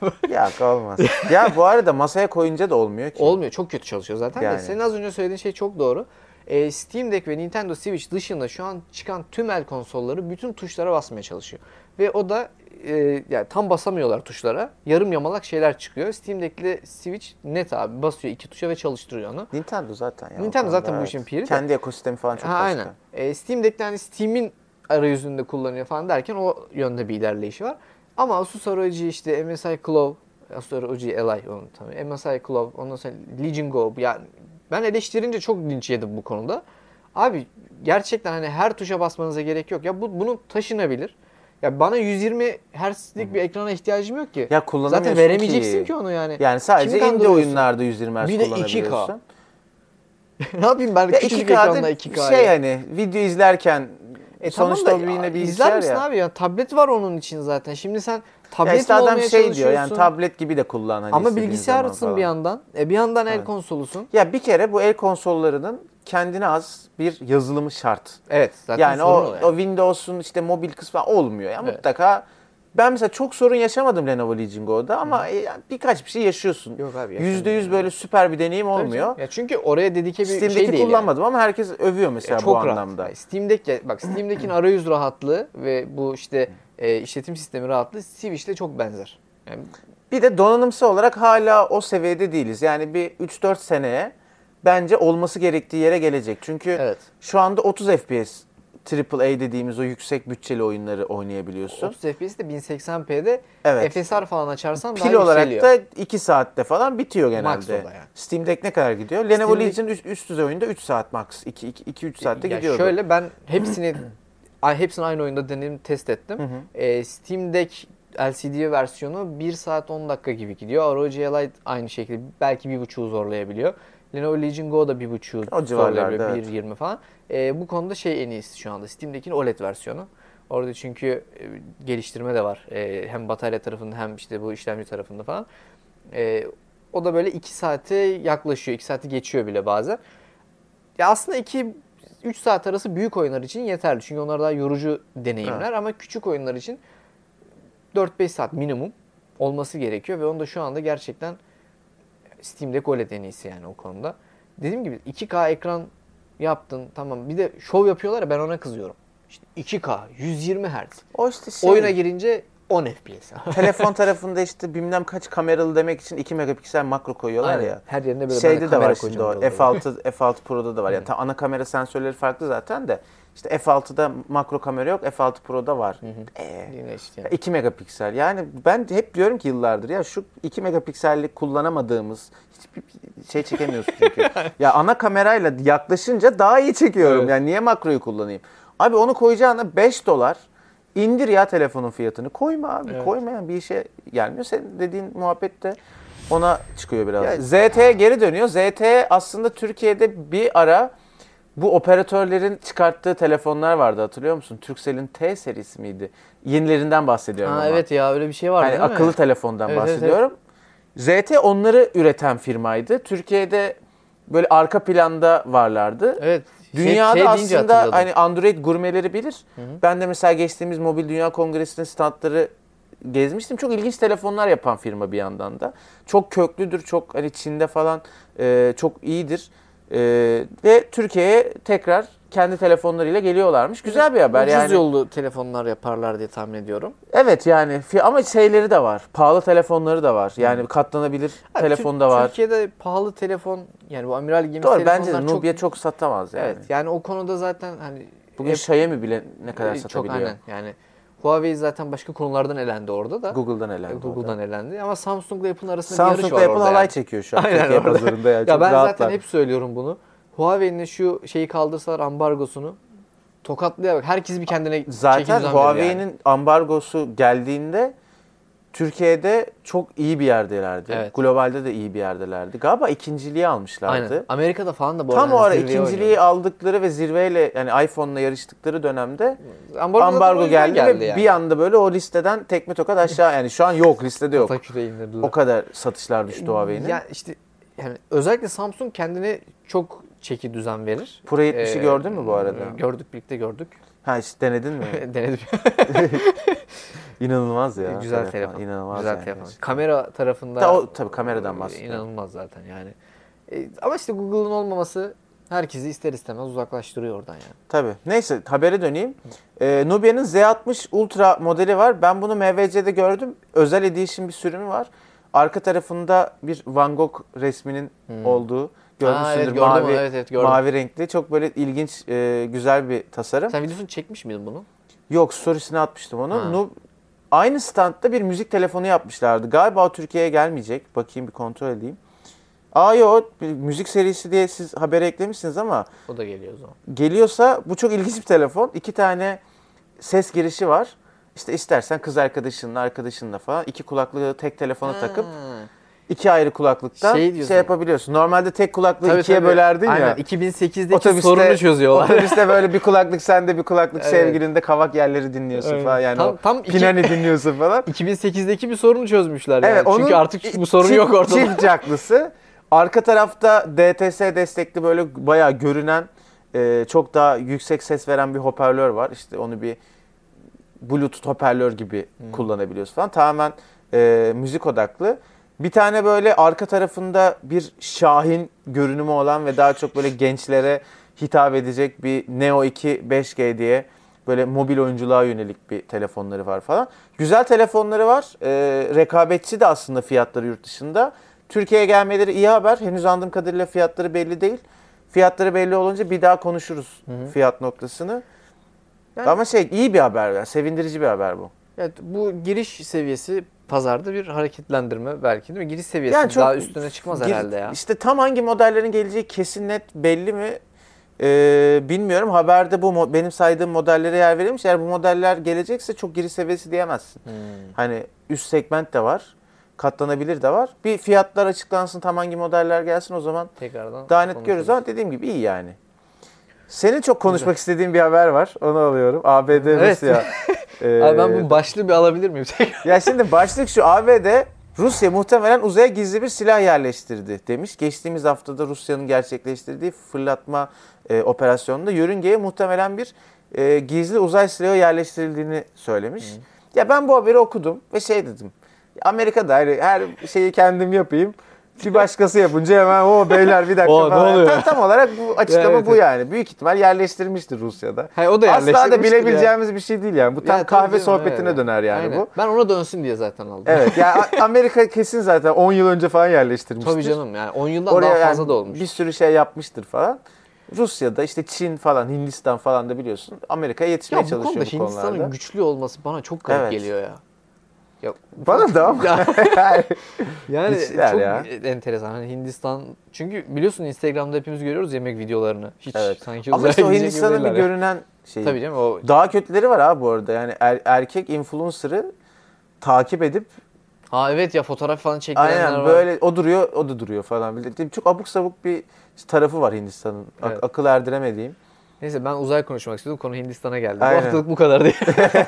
Ya olmaz. Ya bu arada masaya koyunca da olmuyor ki. Olmuyor. Çok kötü çalışıyor zaten. Yani. De. Senin az önce söylediğin şey çok doğru. Steam Deck ve Nintendo Switch dışında şu an çıkan tüm el konsolları bütün tuşlara basmaya çalışıyor. Ve o da yani tam basamıyorlar tuşlara. Yarım yamalak şeyler çıkıyor. Steam Deck ile Switch net abi basıyor iki tuşa ve çalıştırıyor onu. Nintendo zaten ya. Nintendo o zaten konuda bu işin piri de. kendi ekosistemi falan çok Ha, başka. aynen. Steam Deck'te hani Steam'in arayüzünde kullanıyor falan derken o yönde bir ilerleyişi var. Ama Asus ROG işte MSI Clove, Asus ROG Ally onu tabii. MSI Clove, ondan sonra Legion Go. Yani ben eleştirince çok linç yedim bu konuda. Abi gerçekten hani her tuşa basmanıza gerek yok. Ya bunu taşınabilir. Ya bana 120 Hz'lik bir ekrana ihtiyacım yok ki. Ya kullanamıyorsun Zaten veremeyeceksin ki onu yani. Yani sadece Kimi indie kandırıyorsun? oyunlarda 120 Hz Bir de 2K. kullanabiliyorsun. Ne yapayım ben Ya küçücük 2K'da ekranda 2K. şey hani video izlerken Sonuçta tamam o da yine bilgisayar izler misin ya. abi ya? Tablet var onun için zaten. Şimdi sen Ya tablet işte mi adam olmaya şey diyor çalışıyorsun? yani tablet gibi de kullan hani Ama istediğin zaman bilgisayarısın bir falan. yandan. Bir yandan el Evet. konsolusun. Ya bir kere bu el konsollarının kendine az bir yazılımı şart. Evet zaten Yani sorun o, o yani. o Windows'un işte mobil kısmı olmuyor. Yani Evet. mutlaka ben mesela çok sorun yaşamadım Lenovo Legion Go'da ama yani birkaç bir şey yaşıyorsun. Yok abi, yaşamıyorum %100 yani. böyle süper bir deneyim Tabii olmuyor. canım. Ya çünkü oraya dedike bir Steam'deki şey değil kullanmadım ama herkes övüyor yani. mesela bu Çok rahat. anlamda. Yani Steam'dekinin arayüz rahatlığı ve bu işte işletim sistemi rahatlığı Switch'le çok benzer. Yani Bir de donanımsal olarak hala o seviyede değiliz. Yani bir 3-4 seneye bence olması gerektiği yere gelecek. Çünkü Evet. şu anda 30 FPS AAA dediğimiz o yüksek bütçeli oyunları oynayabiliyorsun. 30 FPS'te 1080p'de Evet. FSR falan açarsan Pil daha olarak yükseliyor. da 2 saatte falan bitiyor genelde. Max o da yani. Steam Deck ne kadar gidiyor? Lenovo Steam Deck- Legion üst düzey oyunda 3 saat max. 2-3 saatte Ya gidiyordu. şöyle ben hepsini aynı oyunda denedim, test ettim. Steam Deck LCD versiyonu 1 saat 10 dakika gibi gidiyor. ROG Ally aynı şekilde belki 1.5'u zorlayabiliyor. Lenovo Legion Go da 1.5'u O civarlarda, zorlayabiliyor, evet. 1.20 falan. Bu konuda en iyisi şu anda. Steam Deck'in OLED versiyonu. Orada çünkü geliştirme de var. Hem batarya tarafında hem işte bu işlemci tarafında falan. O da böyle 2 saate yaklaşıyor. 2 saati geçiyor bile bazen. Ya aslında 3 saat arası büyük oyunlar için yeterli. Çünkü onlar daha yorucu deneyimler. Evet. Ama küçük oyunlar için 4-5 saat minimum olması gerekiyor. Ve onu da şu anda gerçekten Steam'de OLED en iyisi yani o konuda. Dediğim gibi 2K ekran yaptın, tamam. Bir de şov yapıyorlar ya, ben ona kızıyorum. İşte 2K 120 Hz. O işte şey, Oyuna girince 10 FPS. telefon tarafında işte bilmem kaç kameralı demek için 2 megapiksel makro koyuyorlar Aynen. ya. Her yerinde böyle Şeyde de kamera var şimdi o. koyacağım diyorlar. F6 Pro'da da var. Yani ana kamera sensörleri farklı zaten de. İşte F6'da makro kamera yok. F6 Pro'da var. Yine işte. 2 megapiksel. Yani ben hep diyorum ki yıllardır ya şu 2 megapiksellik kullanamadığımız hiçbir şey çekemiyorsun çünkü. Ya ana kamerayla yaklaşınca daha iyi çekiyorum. Evet. Yani niye makroyu kullanayım? Abi onu koyacağına $5 indir ya telefonun fiyatını. Koyma abi. Evet. Koymayan bir işe gelmiyor. Senin dediğin muhabbet de ona çıkıyor biraz. Ya- ZTE geri dönüyor. ZTE aslında Türkiye'de bir ara bu operatörlerin çıkarttığı telefonlar vardı, hatırlıyor musun? Turkcell'in T serisi miydi? Yenilerinden bahsediyorum ama. Evet ya, öyle bir şey var Yani değil mi? akıllı telefondan Evet, bahsediyorum. ZTE onları üreten firmaydı. Türkiye'de böyle arka planda varlardı. Evet. Dünyada deyince aslında hatırladım. hani Android gurmeleri bilir. Ben de mesela geçtiğimiz Mobil Dünya Kongresi'nin standları gezmiştim. Çok ilginç telefonlar yapan firma bir yandan da. Çok köklüdür, çok hani Çin'de falan çok iyidir. Ve Türkiye'ye tekrar kendi telefonlarıyla geliyorlarmış. Güzel bir haber Ucuz yani. yollu telefonlar yaparlar diye tahmin ediyorum. Evet yani ama şeyleri de var. Pahalı telefonları da var. Yani katlanabilir telefon da var. Türkiye'de pahalı telefon, yani bu amiral gemisi Doğru, telefonlar bence de Nubia çok satamaz yani. Evet, yani o konuda zaten hani Bugün hep- Xiaomi bile ne kadar çok satabiliyor. aynen yani Huawei zaten başka konulardan elendi orada da. Google'dan elendi. Google'dan elendi ama Samsung'la Apple'ın arasında bir yarış Samsung'la var Apple orada halay yani. çekiyor şu an Aynen Türkiye orada. pazarında yani. Ya Çok ben rahatlar. zaten hep söylüyorum bunu. Huawei'nin şu şeyi kaldırsalar, ambargosunu, tokatlayarak herkes bir kendine Zaten çeki düzen verir Huawei'nin yani. ambargosu geldiğinde Türkiye'de çok iyi bir yerdelerdi. Evet. Globalde de iyi bir yerdelerdi. Galiba ikinciliği almışlardı. Aynen. Amerika'da falan da bu Tam arada o ara zirveye ikinciliği oynuyor. aldıkları ve zirveyle yani iPhone'la yarıştıkları dönemde Ambargo, zaten o ambargo yüzden geldi ve yani. bir anda böyle o listeden tekme tokat aşağı, yani şu an yok, listede yok. Taküre indirdiler. O kadar satışlar düştü Huawei'nin. Ya işte yani özellikle Samsung kendine çok çeki düzen verir. Pro 70'i gördün mü bu arada? Gördük, birlikte gördük. Ha işte denedin mi? Denedim. İnanılmaz ya. Güzel telefon. İnanılmaz Güzel yani. telefon. Kamera tarafında Tabii kameradan bahsediyorum. inanılmaz zaten yani. Ama işte Google'ın olmaması herkesi ister istemez uzaklaştırıyor oradan yani. Tabii. Neyse habere döneyim. Nubia'nın Z60 Ultra modeli var. Ben bunu MVC'de gördüm. Özel edition bir sürümü var. Arka tarafında bir Van Gogh resminin olduğu. Görmüşsündür. Evet, gördüm onu. Evet, gördüm. Mavi renkli. Çok böyle ilginç, güzel bir tasarım. Sen videosunu çekmiş miydin bunu? Yok, storiesine atmıştım onu. Ha. Aynı standta bir müzik telefonu yapmışlardı. Galiba o Türkiye'ye gelmeyecek. Bakayım, bir kontrol edeyim. Yok, bir müzik serisi diye siz habere eklemişsiniz ama O da geliyor o zaman. geliyorsa bu çok ilginç bir telefon. 2 tane ses girişi var. İşte istersen kız arkadaşınla falan 2 kulaklığı tek telefona takıp iki ayrı kulaklıktan şey yapabiliyorsun. Normalde tek kulaklığı ikiye bölerdin ya. Aynen. 2008'deki sorunu çözüyorlar. Otobüste böyle bir kulaklık sende, bir kulaklık sevgilinde, kavak yerleri dinliyorsun falan. Yani tam Pinani dinliyorsun falan. 2008'deki bir sorunu çözmüşler yani. Evet, Çünkü artık bu sorun yok ortada. Çift jacklısı. Arka tarafta DTS destekli böyle bayağı görünen, çok daha yüksek ses veren bir hoparlör var. İşte onu bir Bluetooth hoparlör gibi kullanabiliyorsun falan. Tamamen müzik odaklı. Bir tane böyle arka tarafında bir Şahin görünümü olan ve daha çok böyle gençlere hitap edecek bir Neo 2 5G diye böyle mobil oyunculuğa yönelik bir telefonları var falan. Güzel telefonları var. Rekabetçi de aslında fiyatları yurt dışında. Türkiye'ye gelmeleri iyi haber. Henüz anladığım kadarıyla fiyatları belli değil. Fiyatları belli olunca bir daha konuşuruz fiyat noktasını. Yani, ama iyi bir haber. Yani sevindirici bir haber bu. Evet, bu giriş seviyesi pazarda bir hareketlendirme belki değil mi? Giriş seviyesi yani daha üstüne çıkmaz herhalde ya. İşte tam hangi modellerin geleceği kesin net belli mi? Bilmiyorum. Haberde bu benim saydığım modellere yer verilmiş. Eğer bu modeller gelecekse çok giriş seviyesi diyemezsin. Hani üst segment de var. Katlanabilir de var. Bir fiyatlar açıklansın, tam hangi modeller gelsin, o zaman tekrardan daha net görürüz ama dediğim gibi iyi yani. Senin çok konuşmak istediğin bir haber var. Onu alıyorum. ABD Rusya. Abi ben bu başlığı bir alabilir miyim? Ya şimdi başlık şu: ABD Rusya muhtemelen uzaya gizli bir silah yerleştirdi demiş. Geçtiğimiz haftada Rusya'nın gerçekleştirdiği fırlatma operasyonunda yörüngeye muhtemelen bir gizli uzay silahı yerleştirildiğini söylemiş. Ya ben bu haberi okudum ve dedim. Amerika'da her şeyi kendim yapayım. Bir başkası yapınca hemen o beyler bir dakika falan. Tam olarak bu açıklama evet, bu yani. Büyük ihtimal yerleştirmiştir Rusya'da. O da asla da bilebileceğimiz bir şey değil yani. Bu tam kahve sohbetine döner yani. Aynen. Bu. Ben ona dönsün diye zaten aldım. Evet yani Amerika kesin zaten 10 yıl önce falan yerleştirmiştir. Tabii canım yani 10 yıldan oraya daha fazla da olmuş. Bir sürü şey yapmıştır falan. Rusya'da işte Çin falan, Hindistan falan da biliyorsun Amerika'ya yetişmeye çalışıyor bu konularda. Hindistan'ın güçlü olması bana çok garip geliyor ya. Ya, bana da ama. Yani çok enteresan. Hani Hindistan, çünkü biliyorsun Instagram'da hepimiz görüyoruz yemek videolarını. Hiç sanki ama işte o Hindistan'ın bir görünen şeyi. Tabii canım o. Daha kötüleri var abi bu arada. Yani erkek influencer'ı takip edip evet ya, fotoğraf falan çekilenler var. Aynen böyle o duruyor, o da duruyor falan. Çok abuk sabuk bir tarafı var Hindistan'ın. Evet. Akıl erdiremediğim. Neyse, ben uzay konuşmak istiyordum. Konu Hindistan'a geldi. Aynen. Bu haftalık bu kadar değil.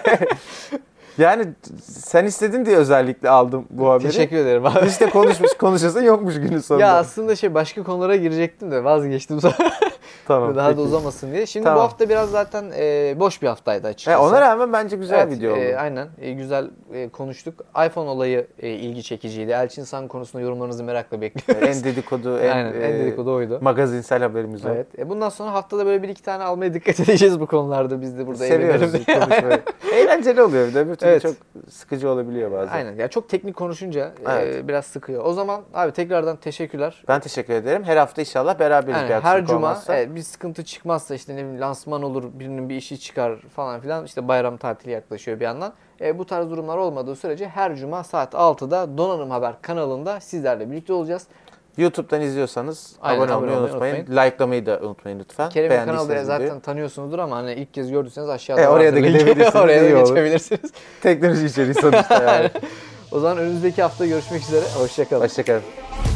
Yani sen istedin diye özellikle aldım bu haberi. Teşekkür ederim abi. İşte konuşasın yokmuş günün sonunda. Ya aslında başka konulara girecektim de vazgeçtim. Tamam. Daha da uzamasın diye. Şimdi bu hafta biraz zaten boş bir haftaydı açıkçası. Ona rağmen bence güzel video oldu. Aynen. Güzel konuştuk. iPhone olayı ilgi çekiciydi. Elçin San konusunda yorumlarınızı merakla bekliyoruz. En dedikodu, en dedikodu oydu. Magazinsel haberimiz o. Evet. Bundan sonra haftada böyle bir iki tane almaya dikkat edeceğiz bu konularda. Biz de burada seviyoruz konuşmayı. Eğlenceli oluyor bir de. Bir türlü çok sıkıcı olabiliyor bazen. Aynen. Ya çok teknik konuşunca biraz sıkıyor. O zaman abi tekrardan teşekkürler. Ben teşekkür ederim. Her hafta inşallah beraberiz. Yani her cuma bir sıkıntı çıkmazsa, işte ne bileyim lansman olur, birinin bir işi çıkar falan filan, işte bayram tatili yaklaşıyor bir yandan. Bu tarz durumlar olmadığı sürece her cuma saat 6'da Donanım Haber kanalında sizlerle birlikte olacağız. YouTube'dan izliyorsanız abone olmayı unutmayın. Like'lamayı da unutmayın lütfen. Kerem'in kanalı zaten tanıyorsunuzdur ama hani ilk kez gördüyseniz aşağıda oraya da gidebilirsiniz. Oraya da geçebilirsiniz. Teknoloji içeriği sonuçta yani. O zaman önümüzdeki hafta görüşmek üzere. Hoşçakalın. Hoşçakalın.